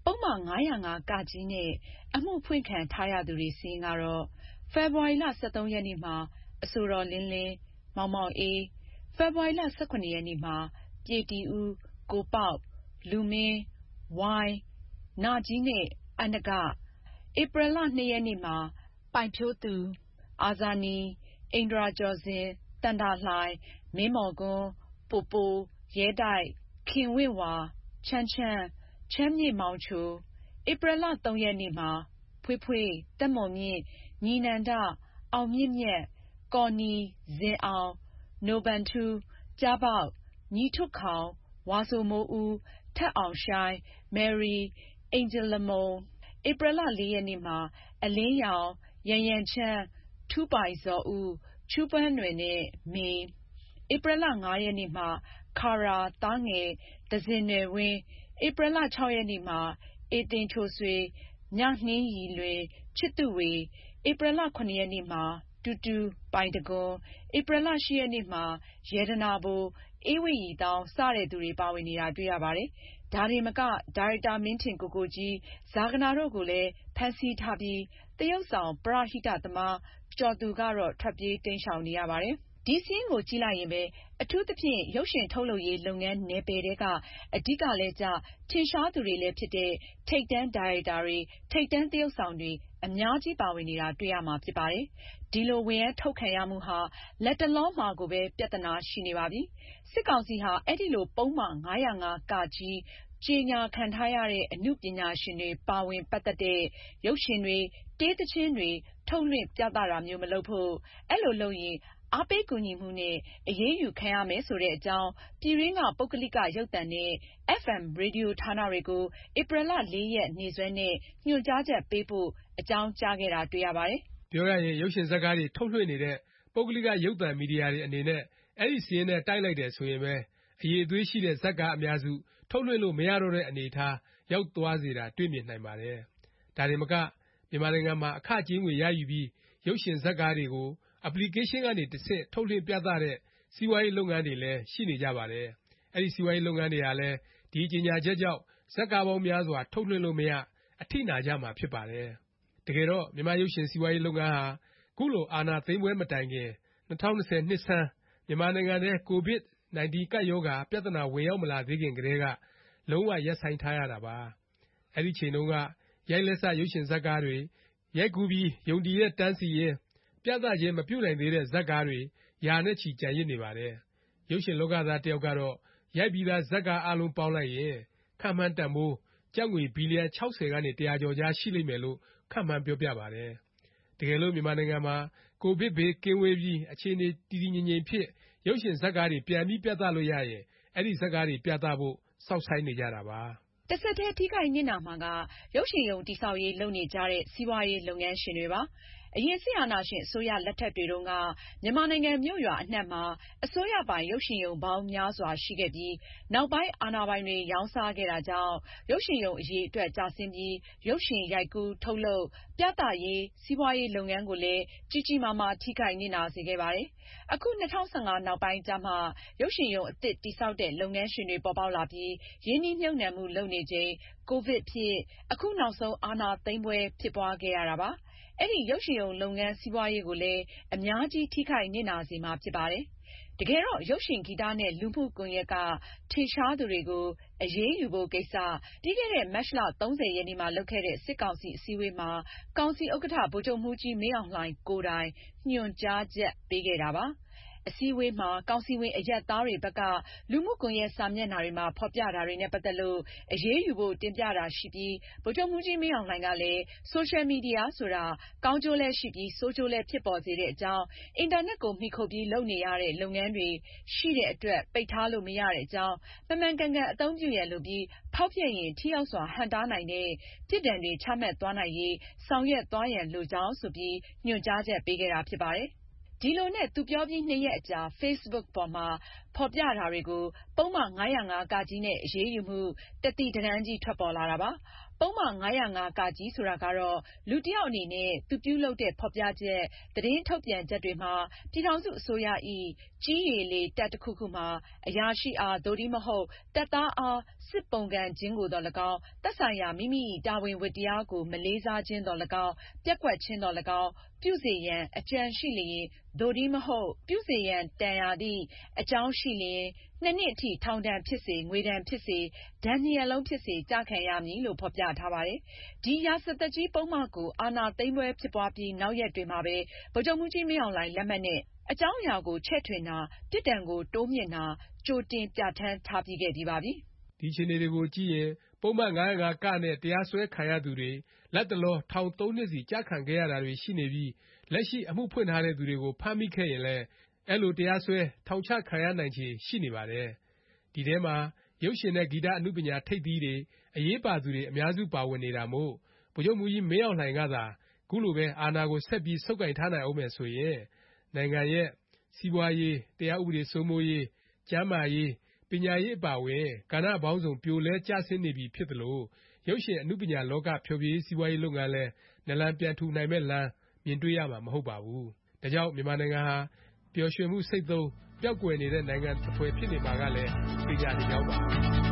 ပုဒ်မ၅၀၅-က နဲ့ အမှုဖွင့်ခံထားရသူတွေစာရင်းကတော့ ဖေဖေါ်ဝါရီလ ၁၃ ရက်နေ့မှာ အဆိုတော်လင်းလင်း၊ မောင်မောင်အေး၊ ဖေဖေါ်ဝါရီလ ၁၇ ရက်နေ့မှာ ပြေတီဦး၊ ကိုပေါက်၊ လူမင်း၊ ဝိုင်း၊ နာကြီးနဲ့ အဏ္ဏက၊ ဧပြီလ ၂ ရက်နေ့မှာ ပိုင်ဖြိုးသူ၊ အာဇာနည်၊ ဣန္ဒြာကျော်ဇင်၊ သန္တာလှိုင်၊ မင်းမော်ကွန်း၊ ပိုပို၊ ရဲတိုက်၊ ခင်ဝင့်ဝါ၊ ချမ်းချမ်း၊ ချမ်းမြေ့မောင်ချို၊ ဧပြီလ ၃ ရက်နေ့မှာ ဖွေးဖွေး၊ သက်မော်မြင့်၊ ညီနန္ဒ၊ အောင်မြင့်မြတ်၊ ကော်နီ၊ ဇင်အောင်၊ နိုဘယ်ထူး၊ ကျားဘောက်၊ ညီထွဋ်ခေါင်၊ ဝါဆိုမိုးဦး၊ ထက်အောင်ရှိုင်း၊ မယ်ရီ၊ အိမ်ဂျင်လမုန်၊ ဧပြီလ ၄ ရက်နေ့မှာ အလင်းရောင်၊ ရန်ရန်ချမ်း၊ ထူးပိုင်ဇော်ဦး၊ ချူးပန်းနွယ်နဲ့ မေ၊ ဧပြီလ ၅ ရက်နေ့မှာ ခါရာ၊ သားငယ်၊ သဇင်နွယ်ဝင်း၊ ဧပြီလ ၆ ရက်နေ့မှာ အေသင်ချိုဆွေ၊ မြနှင်းရည်လွင်၊ ချစ်သူဝေ၊ ဧပြီလ ၇ ရက်နေ့မှာ တူတူ၊ ပိုင်တံခွန်၊ ဧပြီလ ၈ ရက်နေ့မှာ ရတနာဘို၊ ဧဝတ်ရည်သောင်း စတဲ့သူတွေ ပါဝင်နေတာ တွေ့ရပါတယ်။ ဒါတင်မက ဒါရိုက်တာမင်းထင်ကိုကိုကြီး၊ ဇာဂနာတို့ကိုလည်း ဖမ်းဆီးထားပြီး သရုပ်ဆောင် ပရဟိတသမား ကျော်သူကတော့ ထွက်ပြေးတိမ်းရှောင်နေရပါတယ်။ ဒီစာရင်းကိုကြည့်လိုက်ရင်ပဲ အထူးသဖြင့် ရုပ်ရှင်ထုတ်လုပ်ရေးလုပ်ငန်းနယ်ပယ်ထဲက အဓိကလည်းကျ၊ ထင်ရှားသူတွေလည်းဖြစ်တဲ့ ထိပ်တန်းဒါရိုက်တာတွေ၊ ထိပ်တန်းသရုပ်ဆောင်တွေ အများကြီးပါဝင်နေတာ တွေ့ရမှာဖြစ်ပါတယ်။ ဒီလို ဝရမ်းထုတ်ခံရမှုဟာ လတ်တလောမှာကိုပဲ ပြသနာရှိနေပါပြီ။ စစ်ကောင်စီဟာ အဲလို ပုဒ်မ ၅၀၅-က ကြေညာခံထားရတဲ့ အနုပညာရှင်တွေ ပါဝင်ပတ်သက်တဲ့ ရုပ်ရှင်တွေ၊ တေးသီချင်းတွေ ထုတ်လွှင့်ပြသတာမျိုး မလုပ်ဖို့၊ အဲလိုလုပ်ရင် အားပေးကူညီမှုနဲ့ အရေးယူခံရမယ် ဆိုတဲ့အကြောင်း ပြည်တွင်းက ပုဂ္ဂလိက ရုပ်သံနဲ့ အက်ဖ်အမ် ရေဒီယိုဌာနတွေကို ဧပြီလ ၄ ရက်နေ့စွဲနဲ့ ညွှန်ကြားချက်ပေးဖို့ အကြောင်းကြားခဲ့တာ တွေ့ရပါတယ်။ ပြောရရင် ရုပ်ရှင်ဇာတ်ကားတွေ ထုတ်လွှင့်နေတဲ့ ပုဂ္ဂလိက ရုပ်သံမီဒီယာတွေအနေနဲ့ အဲဒီစာရင်းနဲ့ တိုက်လိုက်တယ်ဆိုရင်ပဲ အရည်အသွေးရှိတဲ့ ဇာတ်ကားအများစု ထုတ်လွှင့်လို့ မရတော့တဲ့ အနေအထား ရောက်သွားစေတာ တွေ့မြင်နိုင်ပါတယ်။ ဒါတင်မက မြန်မာနိုင်ငံမှာ အခကြေးငွေရယူပြီး ရုပ်ရှင်ဇာတ်ကားတွေကို အက်ပလီကေးရှင်းကနေ တဆင့် ထုတ်လွှင့်ပြသတဲ့ စီးပွားရေး လုပ်ငန်းတွေလည်း ရှိနေကြပါတယ်။ အဲဒီ စီးပွားရေး လုပ်ငန်းတွေဟာလည်း ဒီကြေညာချက်ကြောင့် ဇာတ်ကားပေါင်းများစွာ ထုတ်လွှင့်လို့မရ၊ အထိနာကြမှာ ဖြစ်ပါတယ်။ တကယ်တော့ မြန်မာ့ရုပ်ရှင် စီးပွားရေး လုပ်ငန်းဟာ ခုလို အာဏာသိမ်းပွဲ မတိုင်ခင် ၂၀၂၀ နှစ်ဆန်း မြန်မာနိုင်ငံထဲ ကိုဗစ်-19 ကပ်ရောဂါ ပြသနာ ဝင်ရောက်မလာသေးခင်ကတည်းက လုံး၀ ရပ်ဆိုင်းထားရတာပါ။ အဲဒီအချိန်တုန်းက ရိုက်လက်စ ရုပ်ရှင်ဇာတ်ကားတွေ၊ ရိုက်ကူးပြီး ယုန်တီနဲ့ တန်းစီရင်း ပြသခြင်း မပြုနိုင်သေးတဲ့ ဇာတ်ကားတွေ ရာနဲ့ချီ ကျန်ရစ်နေပါတယ်။ ရုပ်ရှင်လောကသား တစ်ယောက်ကတော့ ရိုက်ပြီးသား ဇာတ်ကား အားလုံးပေါင်းလိုက်ရင် ခန့်မှန်းတန်ဘိုး ကျပ်ငွေ ဘီလျံ ၆၀ ကနေ တစ်ရာကျော်ကြား ရှိလိမ့်မယ်လို့ ခန့်မှန်းပြောပြပါတယ်။ တကယ်လို့ မြန်မာနိုင်ငံမှာ ကိုဗစ်ဘေး ကင်းဝေးပြီး အခြေအနေ တည်တည်ငြိမ်ငြိမ်ဖြစ် ရုပ်ရှင်ဇာတ်ကားတွေ ပြန်ပြီး ပြသလို့ရရင် အဲဒီ ဇာတ်ကားတွေ ပြသဖို့ စောင့်ဆိုင်းနေကြတာပါ။ တဆက်တည်း ထိခိုက်နစ်နာမှာက ရုပ်ရှင်ရုံ တည်ဆောက်ရေး လုပ်နေကြတဲ့ စီးပွားရေး လုပ်ငန်းရှင်တွေပါ။ အရင် စစ်အာဏာရှင် အစိုးရလက်ထက်တွေတုန်းက မြန်မာနိုင်ငံ မြို့ရွာအနှံ့မှာ အစိုးရပိုင် ရုပ်ရှင်ရုံပေါင်းများစွာ ရှိခဲ့ပြီး နောက်ပိုင်း အာဏာပိုင်တွေ ရောင်းစားခဲ့တာကြောင့် ရုပ်ရှင်ရုံ အရည်အတွက် ကျဆင်းပြီး ရုပ်ရှင်ရိုက်ကူး၊ ထုတ်လုပ်၊ ပြသရေး စီးပွားရေး လုပ်ငန်းကိုလည်း ကြီးကြီးမားမား ထိခိုက်နစ်နာစေခဲ့ပါတယ်။ အခု ၂၀၁၅ နောက်ပိုင်းကျမှ ရုပ်ရှင်ရုံ အသစ် တည်ဆောက်တဲ့ လုပ်ငန်းရှင်တွေ ပေါ်ပေါက်လာပြီး ရင်းနှီးမြှုပ်နှံမှု လုပ်နေချိန် ကိုဗစ်ဖြစ်၊ အခုနောက်ဆုံး အာဏာသိမ်းပွဲ ဖြစ်ပွားခဲ့ရတာပါ။ အဲဒီ ရုပ်ရှင်ရုံ လုပ်ငန်း စီးပွားရေးကိုလည်း အများကြီး ထိခိုက်နစ်နာစေမှာ ဖြစ်ပါတယ်။ တကယ်တော့ ရုပ်ရှင်၊ ဂီတ နဲ့ လူမှုကွန်ယက်က ထင်ရှားသူတွေကို အရေးယူဖို့ ကိစ္စ ပြီးခဲ့တဲ့ မတ်လ ၃၀ ရက်နေ့မှာ လုပ်ခဲ့တဲ့ စစ်ကောင်စီ အစည်းအဝေးမှာ ကောင်စီဥက္ကဌ ဗိုလ်ချုပ်မှူးကြီး မင်းအောင်လှိုင် ကိုယ်တိုင် ညွှန်ကြားချက်ပေးခဲ့တာပါ။ အစည်းအဝေးမှာ ကောင်စီဝင် အရပ်သားတွေဘက်က လူမှုကွန်ယက် စာမျက်နှာတွေမှာ ဖော်ပြတာတွေနဲ့ ပတ်သက်လို့ အရေးယူဖို့ တင်ပြတာရှိပြီး ဗိုလ်ချုပ်မှူးကြီး မင်းအောင်လှိုင်ကလည်း ဆိုရှယ်မီဒီယာ ဆိုတာ ကောင်းကျိုးလည်းရှိပြီး ဆိုးကျိုးလည်း ဖြစ်ပေါ်စေတဲ့အကြောင်း၊ အင်တာနက်ကို မှီခိုပြီး လုပ်နေရတဲ့ လုပ်ငန်းတွေ ရှိတဲ့အတွက် ပိတ်ထားလို့ မရတဲ့အကြောင်း၊ မှန်မှန်ကန်ကန် အသုံးပြုရန်လိုပြီး ဖောက်ဖျက်ရင် ထိရောက်စွာ ဟန့်တားနိုင်တဲ့ ပြစ်ဒဏ်တွေ ချမှတ်သွားနိုင်ရေး ဆောင်ရွက်သွားရန် လိုကြောင်း ဆိုပြီး ညွှန်ကြားချက် ပေးခဲ့တာ ဖြစ်ပါတယ်။ ဒီလိုနဲ့ သူပြောပြီး နှစ်ရက်အကြာ Facebook ပေါ်မှာ ဖော်ပြတာတွေကို ပုဒ်မ ၅၀၅-က နဲ့ အရေးယူမှု တသီတတန်းကြီး ထွက်ပေါ်လာတာပါ။ပုဒ်မ၅၀၅(က) ဆိုတာကတော့ လူတစ်ယောက်အနေနဲ့သူပြုလုပ်တဲ့ဖော်ပြချက်၊သတင်းထုတ်ပြန်ချက်တွေမှာ ပြည်ထောင်စုအစိုးရ၏ ကြည်းရေလေတပ်တစ်ခုခုမှာ အရာရှိအား သို့တည်းမဟုတ် တပ်သားအား စစ်ပုန်ကန်ခြင်းကိုသော်၎င်း၊ သက်ဆိုင်ရာ မိမိ၏တာဝန်ဝတ္တရားကို မလေးစားခြင်းသော်၎င်း၊ ပျက်ကွက်ခြင်းသော်၎င်း ပြုစေရန် အကြံရှိလျှင် သို့တည်းမဟုတ် ပြုစေရန်တန်ရာသည့် အကြောင်းရှိလျှင် နှစ်နှစ်အထိ ထောင်ဒဏ်ဖြစ်စေ၊ ငွေဒဏ်ဖြစ်စေ၊ ဒဏ်နှစ်ရပ်လုံးဖြစ်စေ ကျခံရမည်လို့ ဖော်ပြထားပါတယ်။ ဒီရာဇသတ်ကြီးပုဒ်မကို အာဏာသိမ်းပွဲဖြစ်ပွားပြီး နောက်ရက်တွေမှာပဲ ဗိုလ်ချုပ်မှူးကြီးမင်းအောင်လှိုင် လက်မှတ်နဲ့ အကြောင်းအရာကို ချဲ့ထွင်တာ၊ ပြစ်ဒဏ်ကိုတိုးမြှင့်တာ ကြိုတင်ပြဌာန်းထားပြီးခဲ့ပြီးပါပြီ။ ဒီအခြေအနေတွေကိုကြည့်ရင် ပုဒ်မ ၅၀၅(က) နဲ့ တရားစွဲခံရသူတွေ လတ်တလော ထောင်သုံးနှစ်စီကျခံခဲ့ရတာတွေရှိနေပြီး လက်ရှိ အမှုဖွင့်ထားတဲ့သူတွေကို ဖမ်းမိခဲ့ရင်လည်း အဲလို တရားစွဲ ထောင်ချခံရနိုင်ခြေ ရှိနေပါတယ်။ ဒီထဲမှာ ရုပ်ရှင်နဲ့ ဂီတ အနုပညာ ထိပ်သီးတွေ၊ အရေးပါသူတွေ အများစုပါဝင်နေတာမို့ ဗိုလ်ချုပ်မှူးကြီးမင်းအောင်လှိုင်ကသာ ခုလိုပဲ အာဏာကို ဆက်ပြီး ဆုပ်ကိုင်ထားနိုင်ဦးမယ် ဆိုရင် နိုင်ငံရဲ့ စီးပွားရေး၊ တရားဥပဒေစိုးမိုးရေး၊ ကျန်းမာရေး၊ ပညာရေးအပါအဝင် ကဏ္ဍပေါင်းစုံ ပြိုလဲကျဆင်းနေပြီဖြစ်သလို ရုပ်ရှင်အနုပညာလောက ဖျော်ဖြေရေး စီးပွားရေးလုပ်ငန်းလည်း နာလန်ပြန်ထူနိုင်မယ့်လမ်း မြင်တွေ့ရမှာ မဟုတ်ပါဘူး။ ဒါကြောင့် မြန်မာနိုင်ငံဟာ ပျော်ရွှင်မှုဆိတ်သုဉ်း၊ ပျောက်ကွယ်နေတဲ့ နိုင်ငံတစ်ဖွဲ့ ဖြစ်နေမှာကလည်း သေခြာနေကြောင်းပါ။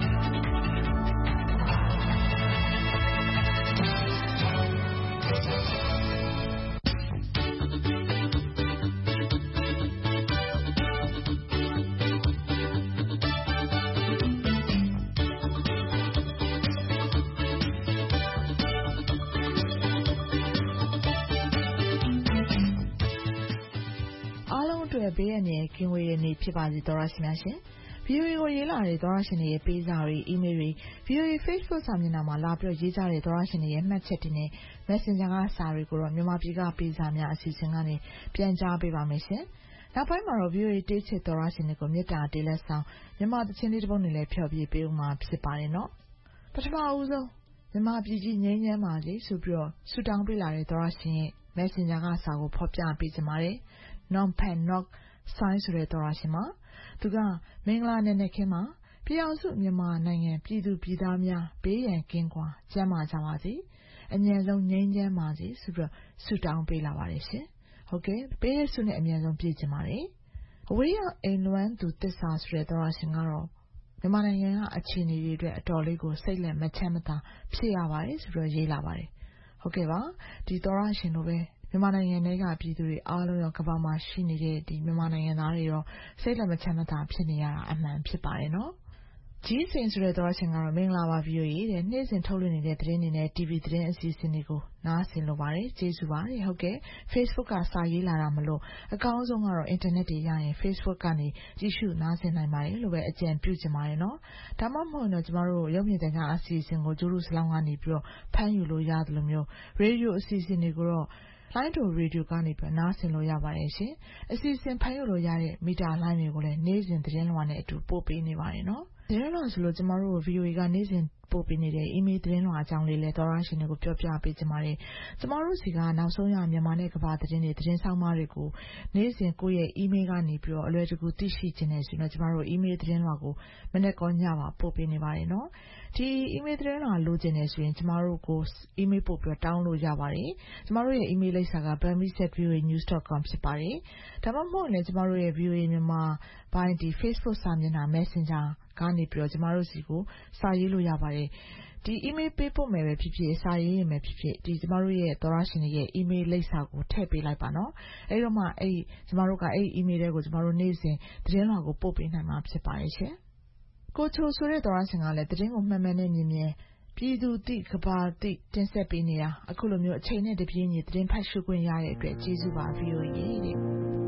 ။ဘေးအန္တရာယ်ကင်းဝေးတဲ့နေ့ဖြစ်ပါစေသောတရှင်များရှင်။ VOA ကိုရေးလာတဲ့သောတရှင်တွေရဲ့ပေးစာတွေ၊ အီးမေးလ်တွေ၊ VOA Facebook စာမျက်နှာမှာလာပြီးရေးကြတဲ့သောတရှင်တွေရဲ့မှတ်ချက်တွေနဲ့ Messenger ကစာတွေကိုတော့မြန်မာပြည်ကပေးစာများအစီအစဉ်ကနေပြန်ကြားပေးပါမယ်ရှင်။နောက်ပိုင်းမှာတော့ VOA တေးချစ်သောတရှင်တွေကိုမေတ္တာတေးလက်ဆောင်မြန်မာသီချင်းလေးတစ်ပုဒ်နဲ့လည်းဖျော်ဖြေပေးဦးမှာဖြစ်ပါတယ်နော်။ပထမဦးဆုံးမြန်မာပြည်ကြီးငြိမ်းချမ်းပါစေဆိုပြီးတော့ဆုတောင်းပေးလာတဲ့သောတရှင်ရဲ့ Messenger ကစာကိုဖော်ပြပေးကြပါတယ်။ Nongpan Nokဆိုင်းဆိုတဲ့သောတရှင်မှာသူကမင်္ဂလာနံနက်ခင်းမှာပြည်အောင်စုမြန်မာနိုင်ငံပြည်သူပြည်သားများဘေးရန်ကင်းကွာကျန်းမာကြပါစေအမြန်ဆုံးငြိမ်းချမ်းပါစေဆိုပြီးဆုတောင်းပေးလာပါတယ်ရှင်ဟုတ်ကဲ့ပေးရဆုနဲ့အမြန်ဆုံးပြည့်ချင်ပါတယ်အဝေးရောက်အိမ်လွမ်းသူတစ္ဆာဆိုတဲ့သောတရှင်ကတော့မြန်မာနိုင်ငံကအခြေအနေတွေအတွက်အတော်လေးကိုစိတ်လက်မချမ်းမသာဖြစ်ရပါတယ်ဆိုပြီးရေးလာပါတယ်ဟုတ်ကဲ့ပါဒီသောတရှင်တို့ပဲမြန်မာနိုင်ငံထဲကပြည်သူတွေအားလုံးရောကမ္ဘာမှာရှိနေတဲ့ဒီမြန်မာနိုင်ငံသားတွေရောစိတ်လက်မချမ်းမသာဖြစ်နေရတာအမှန်ဖြစ်ပါတယ်နော်ကြီးစိန်ဆိုတဲ့သောတရှင်ကတော့မင်္ဂလာပါ VOA တဲ့နေ့စဉ်ထုတ်လွှင့်နေတဲ့သတင်းတွေနဲ့ တီဗီ သတင်းအစီအစဉ်တွေကိုနားဆင်လိုပါတယ်ကျေးဇူးပါတယ်ဟုတ်ကဲ့ Facebook ကစာရေးလာတာမလို့အကောင်းဆုံးကတော့ internet တွေရရင် Facebook ကနေကြည့်ရှုနားဆင်နိုင်ပါတယ်လို့ပဲအကြံပြုချင်ပါတယ်နော်ဒါမှမဟုတ်တော့ကျမတို့ရုပ်မြင်သံကြားအစီအစဉ်ကိုကျိုးတို့စလောင်းကနေပြီးတော့ဖမ်းယူလို့ရတယ်လို့မျိုး Radio အစီအစဉ်တွေကိုတော့လိုင်းတိုရေဒီယိုကနေပြီးနားဆင်လို့ရပါတယ်ရှင်အစီအစဉ်ဖမ်းယူလို့ရတဲ့မီတာလိုင်းတွေကိုလည်းနေ့စဉ်သတင်းလွှာနဲ့အတူပို့ပေးနေပါတယ်နော်သတင်းလွှာဆိုလို့ကျမတို့ VOA ကနေ့စဉ်ပို့ပေးနေတဲ့ email သတင်းလွှာအကြောင်းလေးလည်းသောတရှင်တွေကိုပြောပြပေးကြပါတယ်ကျမတို့စီကနောက်ဆုံးရမြန်မာနဲ့ကမ္ဘာသတင်းတွေသတင်းဆောင်မတွေကိုနေ့စဉ်ကိုယ့်ရဲ့ email ကနေပြီးတော့အလွယ်တကူသိရှိခြင်းနဲ့ဆိုတော့ကျမတို့ email သတင်းလွှာကိုမနေ့ကညပါပို့ပေးနေပါတယ်နော်ဒီ email သတင်းလွှာလိုချင်နေဆိုရင်ကျမတို့ကို email ပို့ပြီးတောင်းလို့ရပါတယ်ကျမတို့ရဲ့ email လိပ်စာက burmese at voa news dot com ဖြစ်ပါတယ်ဒါမှမဟုတ်လည်းကျမတို့ရဲ့ VOA မြန်မာပိုင်းဒီ Facebook စာမျက်နှာ Messenger ကနေပြီးတော့ကျမတို့စီကိုစာရေးလို့ရပါတယ်ဒီ email ပေးပို့မယ်ပဲဖြစ်ဖြစ်စာရေးရင်ပဲဖြစ်ဖြစ်ဒီကျမတို့ရဲ့သောတရှင်တွေရဲ့ email လိပ်စာကိုထည့်ပေးလိုက်ပါနော်အဲ့တော့မှအဲ့ကျမတို့ကအဲ့ email တွေကိုကျမတို့နေ့စဉ်သတင်းလွှာကိုပို့ပေးနိုင်မှာဖြစ်ပါတယ်ရှင်ကိုချိုဆိုတဲ့သောတရှင်ကလည်းသတင်းကိုမှန်မှန်နဲ့မြင်မြင်ပြည်သူတိကဘာတိတင်ဆက်ပေးနေတာအခုလိုမျိုးအချိန်နဲ့တပြေးညီသတင်းဖတ်ရှုခွင့်ရတဲ့အတွက်ကျေးဇူးပါ VOA တဲ့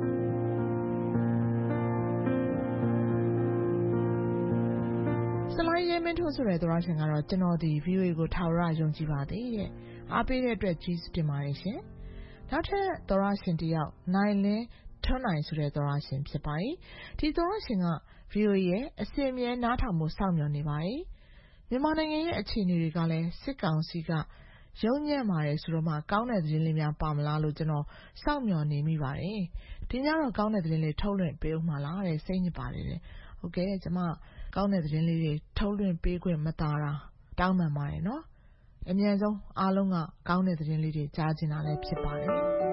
ဆလိုင်းရဲမင်းထိုးဆိုတဲ့သောတရှင်ကတော့ကျွန်တော်ဒီ VOA ကိုထာဝရယုံကြည်ပါသေးတဲ့အားပေးတဲ့အတွက်ကျေးဇူးတင်ပါတယ်ရှင်နောက်ထပ်သောတရှင်တယောက်နိုင်လင်းထွန်းနိုင်ဆိုတဲ့သောတရှင်ဖြစ်ပါတယ်ဒီသောတရှင်က VOA ရဲ့အစီအမြဲနားထောင်မှုစောင့်မျှော်နေပါတယ်မြန်မာနိုင်ငံရဲ့အခြေအနေတွေကလည်းစစ်ကောင်စီကရုံးညံ့ပါတယ်ဆိုတော့မှကောင်းတဲ့သတင်းလေးများပါမလားလို့ကျွန်တော်စောင့်မျှော်နေမိပါတယ်ဒီညတော့ကောင်းတဲ့သတင်းလေးထုတ်လွှင့်ပေးဦးမှာလားတဲ့စိတ်ညစ်ပါတယ်တဲ့ဟုတ်ကဲ့ကျွန်မကောင်းတဲ့သတင်းလေးတွေထုတ်လွှင့်ပေးခွင့်မတားတာတောင်းပန်ပါတယ်နော်အမြန်ဆုံးအားလုံးကကောင်းတဲ့သတင်းလေးတွေကြားချင်တာလည်းဖြစ်ပါတယ်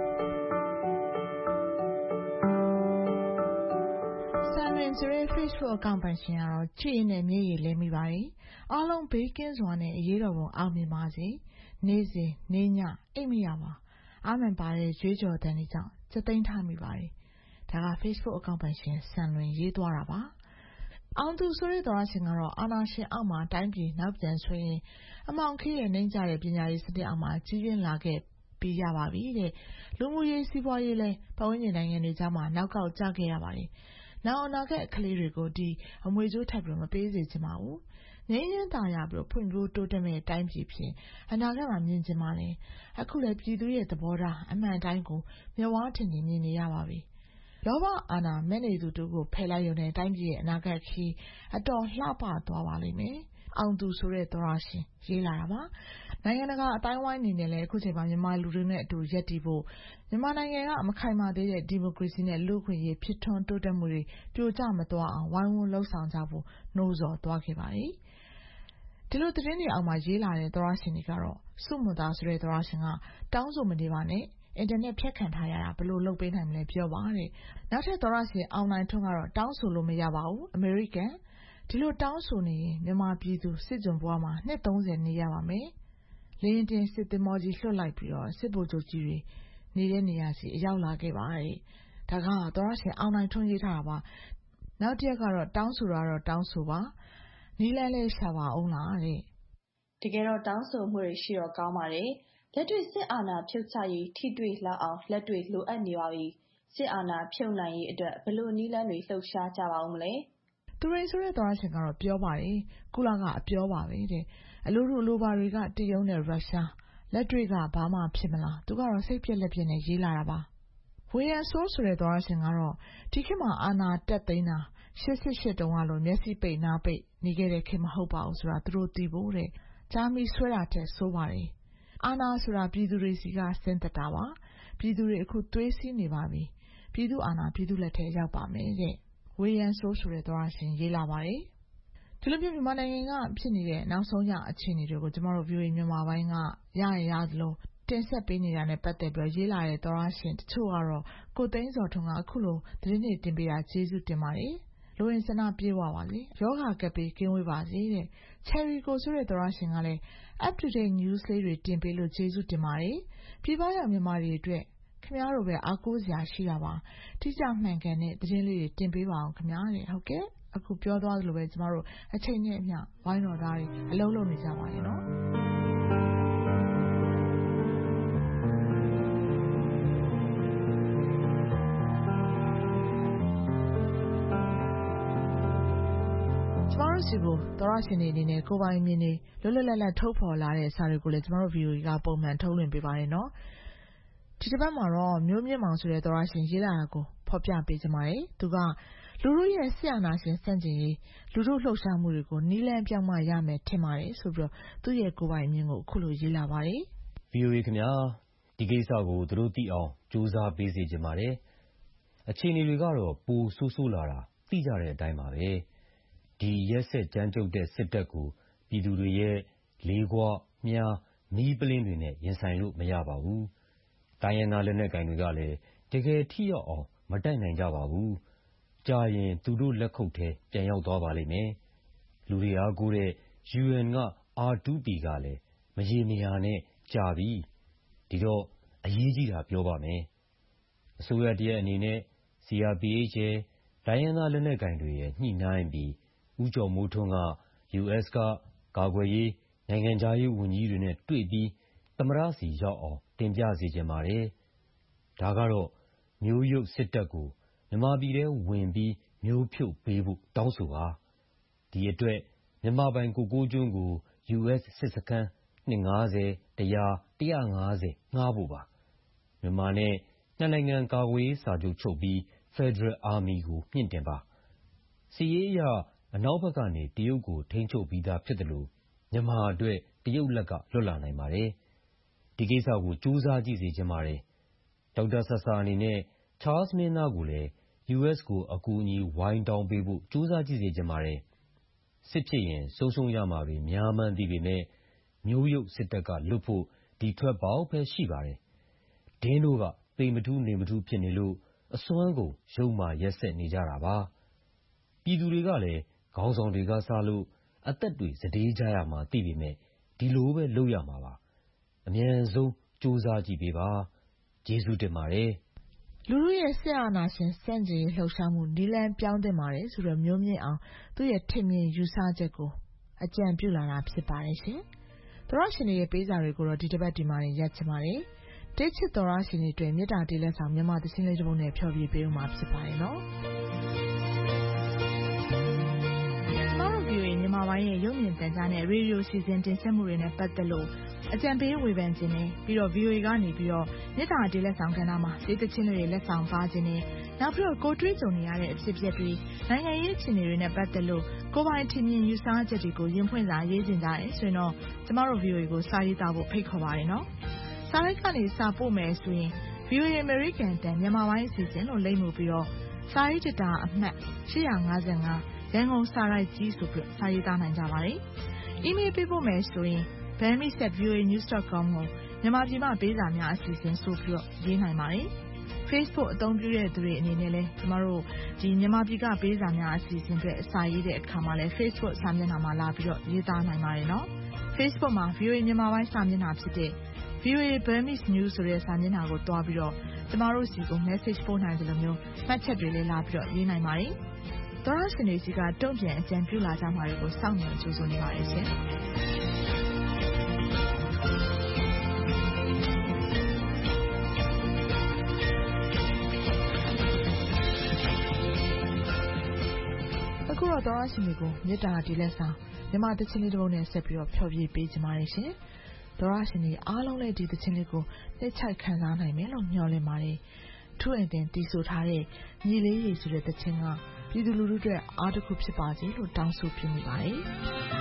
ဆန်ရင်ဆိုတဲ့ Facebook အကောင့်ပိုင်ရှင်ကတော့ကြည့်ရင်မျက်ရည်လဲမိပါတယ်အားလုံးဘေးကင်းစွာနဲ့အရေးတော်ပုံအောင်မြင်ပါစေနေ့စဉ်နေ့ညအိပ်မရပါအာမန်ပါတဲ့ကြွေးကြော်တန်တွေကြောင့်စက်သိမ်းထားမိပါတယ်ဒါက Facebook အကောင့်ပိုင်ရှင်ဆန်လွင်ရေးသွားတာပါအောင်သူဆိုတဲ့သောရရှင်ကတော့အာနာရှင်အောက်မှာတိုင်းပြည်နောက်ပြန်ဆွေးရင်အမောင်ခေးရဲ့နှိမ့်ကြတဲ့ပညာရေးစနစ်အောက်မှာကြီးပြင်းလာခဲ့ပြီးရပါပြီတဲ့လူမှုရေးစီးပွားရေးလဲပတ်ဝန်းကျင်နိုင်ငံတွေကြားမှာနောက်ကောက်ကျခဲ့ရပါတယ်နောက်အနာဂတ်ကလေးတွေကိုဒီအမွေကျိုးထပ်ပြီးမပေးစေချင်ပါဘူးငင်းရင်တာရပြီးဖွင့်ပြတိုးတက်မဲ့တိုင်းပြည်ဖြစ်အနာဂတ်မှာမြင်ချင်ပါလေအခုလည်းပြည်သူရဲ့သဘောထားအမှန်တိုင်းကိုမျက်ဝါးထင်ထင်မြင်နေရပါပြီလောဘအာဏာမဲ့နေသူတို့ကိုဖယ်လိုက်ရုံနဲ့တိုင်းပြည်ရဲ့အနာဂတ်ခီးအတော်လှပသွားပါလိမ့်မယ်အောင်သူဆိုတဲ့သောရရှင်ရေးလာတာပါနိုင်ငံတကာအတိုင်းဝိုင်းအနေနဲ့လည်းအခုချိန်မှာမြန်မာလူတွေနဲ့အတူရပ်တည်ဖို့မြန်မာနိုင်ငံကမခိုင်မာသေးတဲ့ဒီမိုကရေစီနဲ့လူ့အခွင့်အရေးဖြစ်ထွန်းတိုးတက်မှုတွေပြိုကျမသွားအောင်ဝိုင်းဝန်းလှုံ့ဆော်ကြဖို့နှိုးဆော်သွားခဲ့ပါတယ်ဒီလိုသတင်းတွေအောက်မှာရေးလာတဲ့သောရရှင်တွေကတော့စုမသားဆိုတဲ့သောရရှင်ကတောင်းဆိုမနေပါနဲ့အင်တာနက်ဖြတ်ခံထားရတာဘယ်လိုလုပ်ပေးနိုင်မလဲပြောပါတဲ့နောက်ထပ်သောရရှင်အောင်နိုင်ထွန်းကတော့တောင်းဆိုလို့မရပါဘူးအမေရိကန်ဒီလိုတောင်းဆိုနေရင်မြန်မာပြည်သူစစ်ကြုံဘဝမှာနှစ်သုံးဆယ်နေရပါမယ်လေရင်တင်စစ်သင်္ဘောကြီးလွှတ်လိုက်ပြီးတော့စစ်ဗိုလ်ချုပ်ကြီးတွေနေတဲ့နေရာစီအရောက်လာခဲ့ပါတဲ့ဒါကသောရရှင်အောင်နိုင်ထွန်းရေးထားတာပါနောက်တစ်ရက်ကတော့တောင်းဆိုတာတော့တောင်းဆိုပါနီလန်းလေးရှာပါအောင်လားတဲ့တကယ်တော့တောင်းဆိုမှုတွေရှိတော့ကောင်းပါတယ်လက်တွေ့စစ်အာဏာဖြုတ်ချရေးထိတွေ့လောက်အောင်လက်တွေ့လိုအပ်နေပါပြီစစ်အာဏာဖြုတ်နိုင်ရေးအတွက်ဘယ်လိုနည်းလမ်းတွေလှုပ်ရှားကြပါဦးမလဲသူရိန်ဆိုတဲ့သောရရှင်ကတော့ပြောပါတယ်ကုလကအပြောပါပဲတဲ့အလိုလိုလိုပါတွေကတရုတ်နဲ့ရုရှားလက်တွေ့ကဘာမှဖြစ်မလားသူကတော့စိတ်ပြက်လက်ပြက်နဲ့ရေးလာတာပါဝေယံဆိုးဆိုတဲ့သောရရှင်ကတော့ဒီခေတ်မှာအာဏာတက်သိမ်းတာရှစ်ရှစ်တုံးကလိုမျက်စိပိတ်နားပိတ်နေခဲ့တဲ့ခေတ်မဟုတ်ပါဘူးဆိုတာသူတို့သိဖို့တဲ့ဂျာမီဆွဲတာတဲ့ဆိုပါတယ်အာဏာဆိုတာပြည်သူတွေစီကဆင်းသက်တာပါပြည်သူတွေအခုသွေးစည်းနေပါပြီပြည်သူအာဏာပြည်သူလက်ထဲရောက်ပါမယ်တဲ့ဝေယံဆိုးဆိုတဲ့သောရရှင်ရေးလာပါတယ်ဒီလိုမျိုးမြန်မာနိုင်ငံကဖြစ်နေတဲ့နောက်ဆုံးရအခြေအနေတွေကိုကျမတို့ view မြန်မာပိုင်းကရရရသလိုတင်ဆက်ပေးနေတာနဲ့ပတ်သက်ပြီးရေးလာတဲ့သောရရှင်တချို့ကတော့ကိုသိန်းစောထွန်းကအခုလိုသတင်းတွေတင်ပေးတာကျေးဇူးတင်ပါတယ်လိုရင်စနာပြေးဝပါလေယောဂကပ်ပြီးကင်းဝေးပါစေတဲ့ Cherry ကိုဆိုတဲ့သောရရှင်ကလည်း up to date news လေးတွေတင်ပေးလို့ကျေးဇူးတင်ပါတယ်ပြည်ပရောက်မြန်မာတွေအတွက်ခင်ဗျားတို့ပဲအားကိုးစရာရှိတာပါတိကျမှန်ကန်တဲ့သတင်းလေးတွေတင်ပေးပါအောင်ခင်ဗျာတဲ့ဟုတ်ကဲ့အခုပြောသွားသလိုပဲကျမတို့အချိန်နဲ့အမျှဝိုင်းတော်သားတွေအလုံးလုံးနေကြပါရဲ့နော်ကျမတို့စီကိုသောရရှင်တွေအနေနဲ့ကိုယ်ပိုင်မြင်နေလွတ်လွတ်လပ်လပ်ထုတ်ဖော်လာတဲ့စာတွေကိုလည်းကျမတို့ view ကပုံမှန်ထုတ်လွှင့်ပေးပါတယ်နော်ဒီတစ်ပတ်မှာတော့မျိုးမြင့်မောင်ဆိုတဲ့သောရရှင်ရေးလာတာကိုဖော်ပြပေးကြပါတယ်သူကလူတို့ရဲ့ဆရာနာရှင်စန့်ကျင်ရေးလူတို့လှုပ်ရှားမှုတွေကိုနီးလန်းပြောင်းမှရမယ်ထင်ပါတယ်ဆိုပြီးတော့သူ့ရဲ့ကိုယ်ပိုင်မြင်ကိုအခုလိုရေးလာပါတယ်ဗီအိုအေ ခင်ဗျာဒီကိစ္စကိုသူတို့သိအောင်ကြိုးစားပေးစေချင်ပါတယ်အခြေအနေတွေကတော့ပိုဆိုးဆိုးလာတာသိကြတဲ့အတိုင်းပါပဲဒီရက်ဆက်ကြမ်းကြုတ်တဲ့စစ်တပ်ကိုပြည်သူတွေရဲ့လေးခွမြားမီးပလင်းတွေနဲ့ရင်ဆိုင်လို့မရပါဘူးတိုင်းရင်းသားလက်နက်ကိုင်တွေကလည်းတကယ်ထိရောက်အောင်မတိုက်နိုင်ကြပါဘူးကြာရင်သူတို့လက်ခုပ်ထဲပြန်ရောက်သွားပါလိမ့်မယ်လူတွေအားကိုးတဲ့ ယူအန် က အာ တူ ပီ ကလည်းမရေမရာနဲ့ကြာပြီဒီတော့အရေးကြီးတာပြောပါမယ်အစိုးရတရက်အနေနဲ့ စီ အာ ပီ အိတ် ရဲ့တိုင်းရင်းသားလက်နက်ကိုင်တွေရဲ့ညှိနှိုင်းပြီးဦးကျော်မိုးထွန်းက ယူ အက်စ် ကကာကွယ်ရေးနိုင်ငံခြားရေးဝန်ကြီးတွေနဲ့တွေ့ပြီးသမ္မတဆီရောက်အောင်တင်ပြစေချင်ပါတယ်ဒါကတော့မျိုးရုပ်စစ်တပ်ကိုမြန်မာပြည်ထဲဝင်ပြီးမျိုးဖြုတ်ပေးဖို့တောင်းဆိုပါဒီအတွက်မြန်မာပိုင်ကိုကိုးကျွန်းကို ယူ အက်စ် စစ်စခန်းနှစ်ငါးဆယ် တစ်ရာ တစ်ရာငါးဆယ်ငှားဖို့ပါမြန်မာနဲ့နှစ်နိုင်ငံကာကွယ်ရေးစာချုပ်ချုပ်ပြီး Federal Army ကိုမြှင့်တင်ပါစစ်ရေးအရအနောက်ဘက်ကနေတရုတ်ကိုထိန်းချုပ်ပြီးသားဖြစ်တယ်လို့မြန်မာအတွက်တရုတ်လက်ကလွတ်လာနိုင်ပါတယ်ဒီကိစ္စကိုစူးစမ်းကြည့်စေချင်ပါတယ်ဒေါက်တာဆာဆာအနေနဲ့ချားလ်စ်မင်းသားကိုလည်း ယူ အက်စ် ကိုအကူအညီဝိုင်းတောင်းပေးဖို့ကြိုးစားကြည့်စေချင်ပါတယ်စစ်ဖြစ်ရင်ဆုံးရှုံးရမှာတွေများမှန်းသိပေမဲ့မျိုးရုပ်စစ်တပ်ကလွတ်ဖို့ဒီထွက်ပေါက်ပဲရှိပါတယ်။ဒင်းတို့ကသေမထူးနေမထူးဖြစ်နေလို့အစွမ်းကုန်ယုံမာရက်စက်နေကြတာပါ။ပြည်သူတွေကလည်းခေါင်းဆောင်တွေကစလို့အသက်တွေစတေးကြရမှာသိပေမဲ့ဒီလိုပဲလုပ်ရမှာပါ။အမြန်ဆုံးကြိုးစားကြည့်ပေးပါ။ကျေးဇူးတင်ပါတယ်။လူထုရဲ့စစ်အာဏာရှင်ဆန့်ကျင်ရေးလှုပ်ရှားမှုနည်းလမ်းပြောင်းသင့်ပါတယ်ဆိုတော့မျိုးမြင့်အောင်သူ့ရဲ့ထင်မြင်ယူဆချက်ကိုအကြံပြုလာတာဖြစ်ပါတယ်ရှင်။သောရရှင်တွေရဲ့ပေးစာတွေကိုတော့ဒီတစ်ပတ်ဒီမှာရပ်ချင်ပါတယ်။တိတ်ချစ်သောရရှင်တွေအတွက်မေတ္တာတေးလက်ဆောင်မြန်မာသချင်းလေးတစ်ပုဒ်နဲ့ဖျော်ဖြေပေးဦးမှာဖြစ်ပါတယ်နော်။ကျမတို့ ဗီအိုအေ မြန်မာပိုင်းရဲ့ရုပ်မြင်သံကြားနဲ့ရေဒီယိုစီစဉ်တင်ဆက်မှုတွေနဲ့ပတ်သက်လို့အကြံပေးဝေဖန်ခြင်းနဲ့ပြီးတော့ ဗီအိုအေ ကနေပြီးတော့မေတ္တာတေးလက်ဆောင်ကဏ္ဍမှာဒေသချင်းတွေလက်ဆောင်ပါခြင်းနဲ့နောက်ပြီးတော့ကိုတွေးကြုံနေရတဲ့အဖြစ်အပျက်တွေနိုင်ငံရေးအခြေအနေတွေနဲ့ပတ်သက်လို့ကိုယ်ပိုင်ထင်မြင်ယူဆချက်တွေကိုရင်းဖွင့်စာရေးတင်ကြတယ်ဆိုရင်တော့ကျမတို့ ဗီအိုအေ ကိုစာရေးသားဖို့ဖိတ်ခေါ်ပါတယ်နော်။စာလိုက်ကနေစာပို့မယ်ဆိုရင် ဗီအိုအေ American တန်မြန်မာပိုင်းအစီအစဉ်လို့လိပ်မှုပြီးတော့စာရေးတတာအမှတ်ရှစ်၅၅ရန်ကုန်စာရိုက်ကြီးဆိုပြီးစာရေးသားနိုင်ကြပါတယ်။ အီးမေးလ်ပေးပို့မယ်ဆိုရင် burmese at v o a news dot com ကိုမြန်မာပြည်မှာပေးစာများအစီအစဉ်ဆိုပြီးတော့ရေးနိုင်ပါတယ်။ Facebook အသုံးပြုတဲ့သူတွေအနေနဲ့လည်းကျမတို့ဒီမြန်မာပြည်ကပေးစာများအစီအစဉ်တွေအစာရေးတဲ့အခါမှာလည်း Facebook စာမျက်နှာမှာလာပြီးတော့ရေးသားနိုင်ပါတယ်နော်။ Facebook မှာ ဗီအိုအေ မြန်မာပိုင်းစာမျက်နှာဖြစ်တဲ့ ဗီအိုအေ Burmese News ဆိုတဲ့စာမျက်နှာကိုတွားပြီးတော့ကျမတို့စီကို message ပို့နိုင်တယ်လို့မျိုးမှတ်ချက်တွေလည်းလာပြီးတော့ရေးနိုင်ပါတယ်။သောရရှင်တွေစီကတုံ့ပြန်အကြံပြုလာကြမှာတွေကိုစောင့်မျှော်ကြိုးစားနေပါတယ်ရှင်။အခုတော့သောရရှင်တွေကိုမေတ္တာတေးလက်ဆောင်မြန်မာသချင်းလေးတစ်ပုဒ်နဲ့ဆက်ပြီးတော့ဖျော်ဖြေပေးကြပါရရှင်။သောရရှင်တွေအားလုံးလည်းဒီသချင်းလေးကိုနှိမ့်ချိုက်ခံစားနိုင်မယ်လို့မျှော်လင့်ပါတယ်။ထူးအင်တင်တီးဆိုထားတဲ့ညီလေးရေဆိုတဲ့သချင်းကပြည်သူလူထုအတွက်အားတစ်ခုဖြစ်ပါစေလို့တောင်းဆိုပြုမိပါတယ်။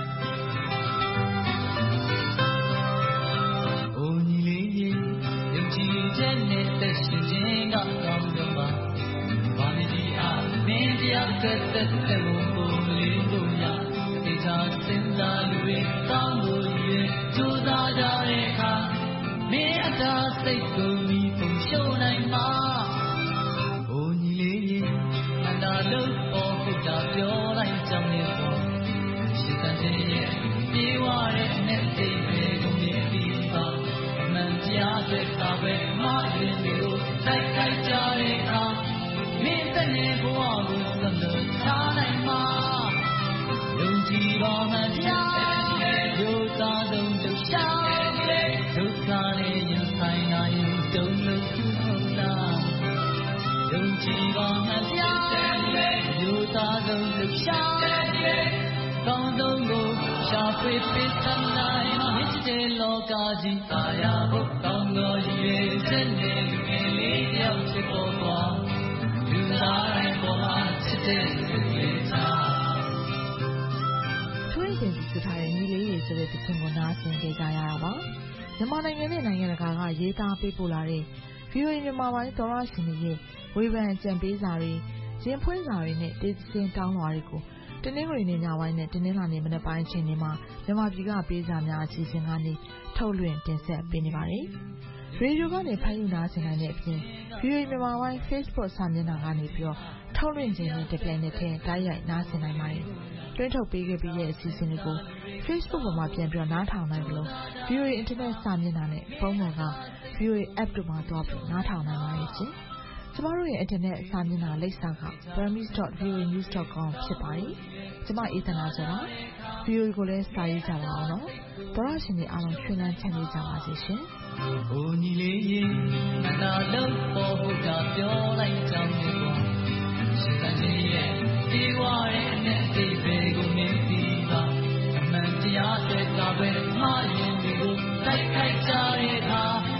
အိုညီလေးရေယုံကြည်ချက်နဲ့သက်ရှင်ခြင်းကကောင်းတော့ပါဘာမဒီအားမင်းတရားသက်သက်တဲ့ဘုံကိုလေးတို့ရတေချာစဉ်းစားလူတွေကောင်းလို့ရကြိုးစားကြတဲ့အခါမင်းအတားစိတ်ကိုမိပုံရှုံးနိုင်မှာအိုညီလေးရေအတားလို့ပေါ်ဖို့တာပြောလိုက်ကြောင်းနဲ့ပေါ့ရှိတဲ့ရဲ့ပြေးဝတဲ့နဲ့စိတ်ပဲကိုမြင်ပြီးပါအမှန်တရားတွေသာပဲမရင်လို့တိုက်ခိုက်ကြတဲ့အခါမင်းတဲ့နေဘဝကိုသံလို့ထားနိုင်မှာယုံကြည်ပါမှတရားဒုက္ခသုံးဒုက္ခဒုက္ခနဲ့ရင်ဆိုင်နိုင်တုံးလို့ဟုတ်လားယုံကြည်ပါမှတရားဒုက္ခသုံးဒုက္ခကောင်းဆုံးကိုရှာဖွေပေးသနိုင်မြစ်တဲ့လောကကြီးသာယာဖို့ကောင်းသောရည်ရွယ်ချက်နဲ့လူငယ်လေးတယောက်ဖြစ်ပေါ်သွားလူသားတိုင်းပေါ်မှာချစ်တဲ့လူတွေထားထွေးတင်စီထားတဲ့ညီလေးရေဆိုတဲ့သခင်ကိုနားဆင်ကြကြရတာပါမြန်မာနိုင်ငံနဲ့နိုင်ငံတကာကရေးသားပေးပို့လာတဲ့ ဗီအိုအေ မြန်မာပိုင်းသောရရှင်တွေရဲ့ဝေဖန်ကြံပေးစာတွေရင်ဖွင့်စာတွေနဲ့တေးသင်းတောင်းလွှာတွေကိုတနင်္ဂနွေနေ့ညပိုင်းနဲ့တနင်္လာနေ့မနက်ပိုင်းအချိန်တွေမှာမြန်မာပြည်ကပေးစာများအစီအစဉ်ကနေထုတ်လွှင့်တင်ဆက်ပေးနေပါတယ်။ရေဒီယိုကနေဖမ်းယူနားဆင်နိုင်တဲ့အပြင် ဗီအိုအေ မြန်မာပိုင်း Facebook စာမျက်နှာကနေပြီးတော့ထုတ်လွှင့်ခြင်းနဲ့တပြိုင်နက်တည်းတိုက်ရိုက်နားဆင်နိုင်ပါတယ်။တွင်းထုတ်ပေးခဲ့ပြီးတဲ့အစီအစဉ်တွေကို Facebook ပေါ်မှာပြန်ပြီးနားထောင်နိုင်လို့ ဗီအိုအေ Internet စာမျက်နှာနဲ့ဖုန်းပေါ်က ဗီအိုအေ App တို့မှာသွားပြီးနားထောင်နိုင်ပါတယ်ရှင်။ကျမတို့ရဲ့ Internet စာမျက်နှာလိပ်စာက burmese dot v o a news dot com ဖြစ်ပါတယ်။ကျမအေးသနာဆိုပါဗီအိုအေကိုလည်းစာရေးကြပါအောင်နော်။သောရရှင်တွေအားလုံးရွှင်လန်းချမ်းမြေ့ကြပါစေရှင်။အိုညီလေးရေအနာလုံးပေါ်ဖို့ကပြောလိုက်ကြောင်းနဲ့ပေါ့ရှိတဲ့ရဲ့ဒီဝါရဲ့နဲ့ဒီဘေကိုမြင်ပြီးပါအမှန်တရားတွေကပဲမှားရင်တွေကိုတိုက်ခိုက်ကြတဲ့အခါ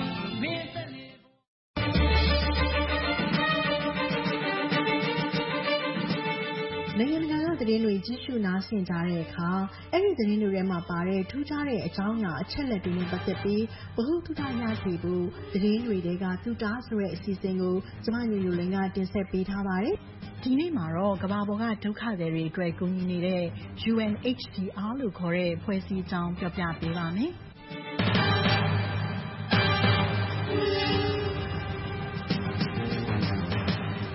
နိုင်ငံတကာကသတင်းတွေကြည့်ရှုနားဆင်ကြတဲ့အခါအဲ့ဒီသတင်းတွေထဲမှာပါတဲ့ထူးခြားတဲ့အကြောင်းအရာအချက်လက်တွေနဲ့ပတ်သက်ပြီးဘဟုတုတရစေဖို့သတင်းတွေတဲကသူတားဆိုတဲ့အစီအစဉ်ကိုကျမညိုညိုလင်းကတင်ဆက်ပေးထားပါတယ်။ဒီနေ့မှာတော့ကမ္ဘာပေါ်ကဒုက္ခသည်တွေအတွက်ကူညီနေတဲ့ U N H C R လို့ခေါ်တဲ့ဖွဲ့စည်းအကြောင်းပြောပြပေးပါမယ်။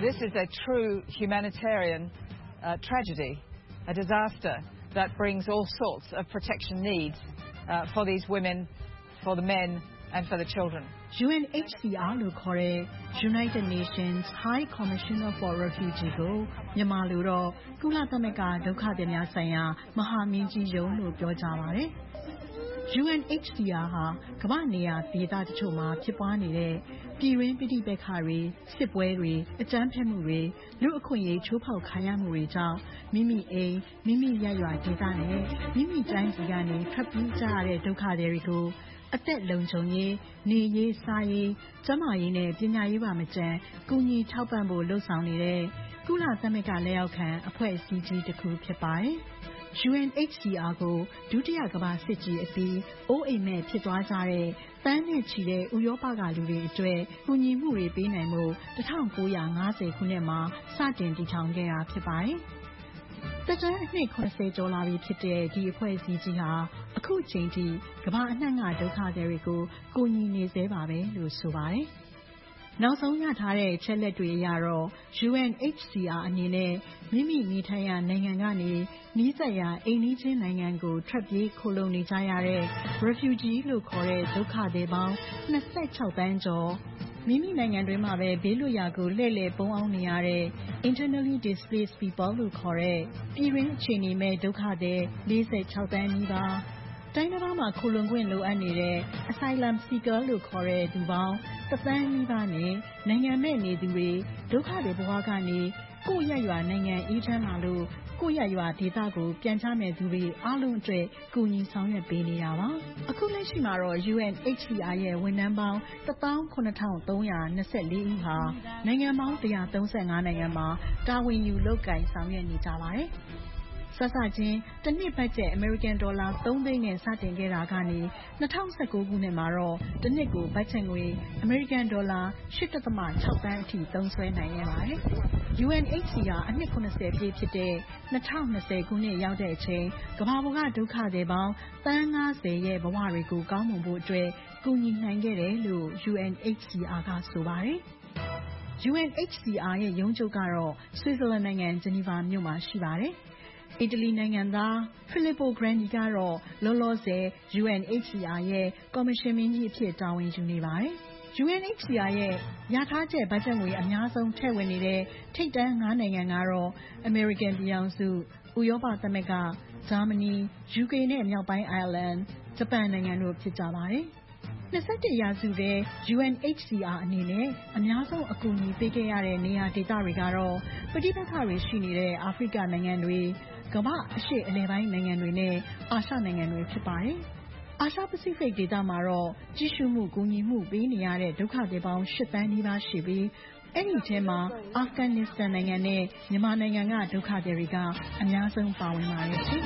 This is a true humanitarian uh, tragedy, a disaster that brings all sorts of protection needs uh, for these women, for the men, and for the children. U N H C R လို့ခေါ်တဲ့ United Nations High Commissioner for Refugee ကိုမြန်မာလိုတော့ကုလသမဂ္ဂဒုက္ခသည်များဆိုင်ရာမဟာမင်းကြီးရုံးလို့ပြောကြပါတယ်။ U N H C R ဟာကမ္ဘာနေရာဒေသတချို့မှာဖြစ်ပွားနေတဲ့ပြည်တွင်းပဋိပက္ခတွေစစ်ပွဲတွေအကြမ်းဖက်မှုတွေလူအခွင့်အရေးချိုးဖောက်ခံရမှုတွေကြောင့်မိမိအိမ်မိမိရပ်ရွာဒေသနဲ့မိမိတိုင်းပြည်ကနေထွက်ပြေးကြရတဲ့ဒုက္ခသည်တွေကိုအသက်လုံခြုံရေးနေရေးစားရေးကျန်းမာရေးနဲ့ပညာရေးပါမကျန်ကူညီထောက်ပံ့ဖို့လှုံ့ဆော်နေတဲ့ကုလသမဂ္ဂလက်အောက်ခံအဖွဲ့အစည်းကြီးတစ်ခုဖြစ်ပါတယ်။ U N H C R ကိုဒုတိယကမ္ဘာစစ်ကြီးအပြီးအိုးအိမ်မဲ့ဖြစ်သွားကြတဲ့တန်းနဲ့ချီတဲ့ဥရောပကလူတွေအတွက်ကူညီမှုတွေပေးနိုင်မှု၁၉၅၀ခုနှစ်မှာစတင်တည်ထောင်ခဲ့တာဖြစ်ပါတယ်။သက်တမ်းအနှစ်၇၀ကျော်လာပြီဖြစ်တဲ့ဒီအဖွဲ့အစည်းကြီးဟာအခုချိန်ထိကမ္ဘာအနှံ့ကဒုက္ခသည်တွေကိုကူညီနေသေးပါပဲလို့ဆိုပါတယ်။နောက်ဆုံးရထားတဲ့အချက်လက်တွေအရတော့ U N H C R အနေနဲ့မိမိနေထိုင်ရာနိုင်ငံကနေနီးစပ်ရာအိမ်နီးချင်းနိုင်ငံကိုထွက်ပြေးခိုလှုံနေကြရတဲ့ refugee လို့ခေါ်တဲ့ဒုက္ခသည်ပေါင်း၂၆သန်းကျော်မိမိနိုင်ငံတွင်းမှာပဲဘေးလွတ်ရာကိုလှည့်လည်ပုန်းအောင်းနေရတဲ့ internally displaced people လို့ခေါ်တဲ့ပြည်တွင်းအခြေအနေမဲ့ဒုက္ခသည်၄၆သန်းနီးပါးတိုင်းတစ်ပါးမှာခိုလှုံခွင့်လိုအပ်နေတဲ့ asylum seeker လို့ခေါ်တဲ့သူပေါင်းတစ်သန်းနီးပါးနဲ့နိုင်ငံမဲ့နေသူတွေဒုက္ခတွေဘဝကနေကိုယ့်ရပ်ရွာနိုင်ငံအေးချမ်းလာလို့ကိုယ့်ရပ်ရွာဒေသကိုပြန်ချမယ်သူတွေအားလုံးအတွက်ကူညီဆောင်ရွက်ပေးနေတာပါအခုလက်ရှိမှာတော့ U N H C R ရဲ့ဝန်ထမ်းပေါင်းတစ်သောင်းခုနှစ်ထောင်သုံးရာနှစ်ဆယ့်လေးဦးဟာနိုင်ငံပေါင်းတစ်ရာသုံးဆယ့်ငါးနိုင်ငံမှာတာဝန်ယူလုပ်ကိုင်ဆောင်ရွက်နေကြပါတယ်စစချင်းတစ်နှစ်ဘတ်ဂျက်အမေရိကန်ဒေါ်လာသုံးသိန်းနဲ့စတင်ခဲ့တာကနေ၂၀၁၉ခုနှစ်မှာတော့တစ်နှစ်ကိုဘတ်ဂျက်ငွေအမေရိကန်ဒေါ်လာ၈.၆သန်းအထိသုံးစွဲနိုင်ခဲ့ပါတယ်။ U N H C R အနှစ်၇၀ပြည့်ဖြစ်တဲ့၂၀၂၀ခုနှစ်ရောက်တဲ့အချိန်ကမ္ဘာပေါ်ကဒုက္ခသည်ပေါင်းသန်း၅၀ရဲ့ဘဝတွေကိုကောင်းမွန်ဖို့အတွက်ကူညီနိုင်ခဲ့တယ်လို့ U N H C R ကဆိုပါတယ်။ U N H C R ရဲ့ရုံးချုပ်ကတော့ Switzerland နိုင်ငံ Geneva မြို့မှာရှိပါတယ်။အီတလီနိုင်ငံသား Filippo Grandi ကတော့လောလောဆယ် U N H C R ရဲ့ကော်မရှင်မင်းကြီးအဖြစ်တာဝန်ယူနေပါတယ်။ U N H C R ရဲ့လျာထားချက်ဘတ်ဂျက်ငွေအများဆုံးထည့်ဝင်နေတဲ့ထိပ်တန်းငါးနိုင်ငံကတော့အမေရိကန်ပြည်ထောင်စု၊ဥရောပသမဂ္ဂ၊ဂျာမနီ၊ယူကေနဲ့မြောက်ပိုင်းအိုင်ယာလန်၊ဂျပန်နိုင်ငံတို့ဖြစ်ကြပါတယ်။၂၁ရာစုထဲ U N H C R အနေနဲ့အများဆုံးအကူအညီပေးခဲ့ရတဲ့နေရာဒေသတွေကတော့ပဋိပက္ခတွေရှိနေတဲ့အာဖရိကနိုင်ငံတွေ၊ကမ္ဘာအရှေ့အလယ်ပိုင်းနိုင်ငံတွေနဲ့အာရှနိုင်ငံတွေဖြစ်ပါတယ်။အာရှပစိဖိတ်ဒေသမှာတော့ကြီးစုမှုကူညီမှုပေးနေရတဲ့ဒုက္ခသည်ပေါင်း၈သန်းနီးပါးရှိပြီးအဲဒီထဲမှာအာဖဂန်နစ္စတန်နိုင်ငံနဲ့မြန်မာနိုင်ငံကဒုက္ခသည်တွေကအများဆုံးပါဝင်ပါတယ်ရှင်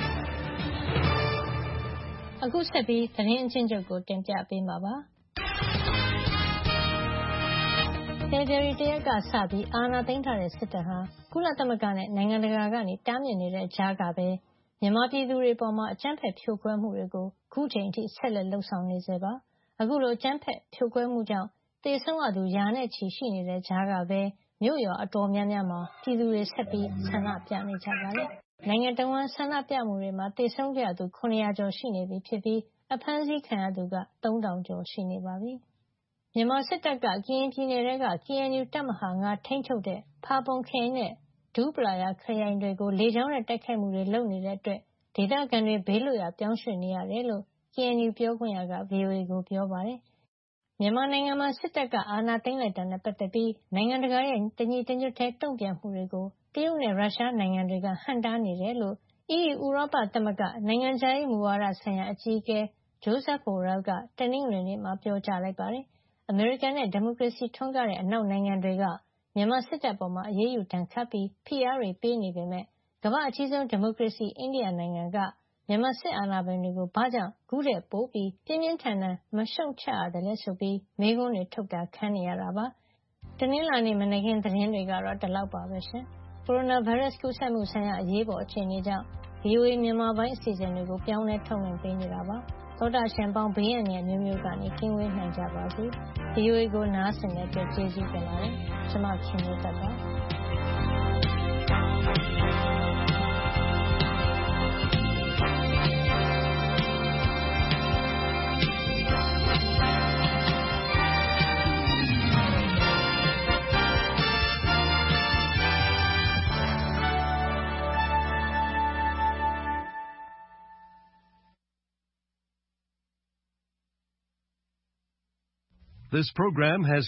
။အခုဆက်ပြီးသတင်းအချင်းချုပ်ကိုတင်ပြပေးမှာပါ။ဖေဖေါ်ဝါရီလတရက်ကစပြီးအာဏာသိမ်းထားတဲ့စစ်တပ်ဟာကုလသမဂ္ဂနဲ့နိုင်ငံတကာကနေတားမြစ်နေတဲ့ကြားကပဲမြန်မာပြည်သူတွေအပေါ်အကြမ်းဖက်ဖြိုခွဲမှုတွေကိုခုချိန်ထိဆက်လက်လုပ်ဆောင်နေဆဲပါ။အခုလိုအကြမ်းဖက်ဖြိုခွဲမှုကြောင့်သေဆုံးရသူရာနဲ့ချီရှိနေတဲ့ကြားကပဲမြို့ရွာအတော်များများမှာပြည်သူတွေဆက်ပြီးဆန္ဒပြနေကြပါတယ်။နိုင်ငံတဝန်းဆန္ဒပြမှုတွေမှာသေဆုံးခဲ့ရသူ၇၀၀ကျော်ရှိနေပြီဖြစ်ပြီးအဖမ်းဆီးခံရသူကသုံးထောင်ကျော်ရှိနေပါပြီ။မြန်မာစစ်တပ်ကကရင်ပြည်နယ်ထဲက K N U တပ်မဟာ၅ထိန်းချုပ်တဲ့ဖာပွန်ခရိုင်နဲ့ဒူးပလာယာခရိုင်တွေကိုလေကြောင်းနဲ့တိုက်ခိုက်မှုတွေလုပ်နေတဲ့အတွက်ဒေသခံတွေဘေးလွတ်ရာပြောင်းရွှေ့နေရတယ်လို့ K N U ပြောခွင့်ရက ဗွီအိုအေကိုပြောပါတယ်။မြန်မာနိုင်ငံမှာစစ်တပ်ကအာဏာသိမ်းလိုက်တာနဲ့ပတ်သက်ပြီးနိုင်ငံတကာရဲ့တညီတညွတ်တည်းတုံ့ပြန်မှုတွေကိုတရုတ်နဲ့ရုရှားနိုင်ငံတွေကဟန့်တားနေတယ်လို့ အီးယူဥရောပသမဂ္ဂနိုင်ငံခြားရေးမူဝါဒဆိုင်ရာအကြီးအကဲ Josep Borrell ကတနင်္ဂနွေနေ့မှာပြောကြားလိုက်ပါတယ်။အမေရိကန်နဲ့ဒီမိုကရေစီထွန်းကားတဲ့အနောက်နိုင်ငံတွေကမြန်မာစစ်တပ်ပေါ်အရေးယူဒဏ်ခတ်ပြီးဖိအားတွေပေးနေပေမယ့်ကမ္ဘာ့အကြီးဆုံးဒီမိုကရေစီအိန္ဒိယနိုင်ငံကမြန်မာစစ်အာဏာပိုင်တွေကိုဘာကြောင့်ခုထက်ပိုပြီးပြင်းပြင်းထန်ထန်မရှုတ်ချရသလဲဆိုပြီးမေးခွန်းတွေထုတ်တာခံနေရတာပါ။တနင်္လာနေ့မနက်ခင်းသတင်းတွေကတော့ဒီလောက်ပါပဲရှင်။ကိုရိုနာဗိုင်းရပ်စ်ကူးစက်မှုဆိုင်ရာအရေးပေါ်အခြေအနေကြောင့် ဗွီအိုအေမြန်မာပိုင်းအစီအစဉ်တွေကိုပြောင်းလဲထုတ်လွှင့်ပေးနေတာပါ။သောတာရှင်ပေါင်းဘေးအန္တရာယ်မျိုးမျိုးကနေကင်းဝေးနိုင်ကြပါစေ။ ဗွီအိုအေ ကိုနားဆင်တဲ့အတွက်ကျေးဇူးတင်ပါတယ်။ကျွန်မခင်မျိုးသက်ပါ။ This program has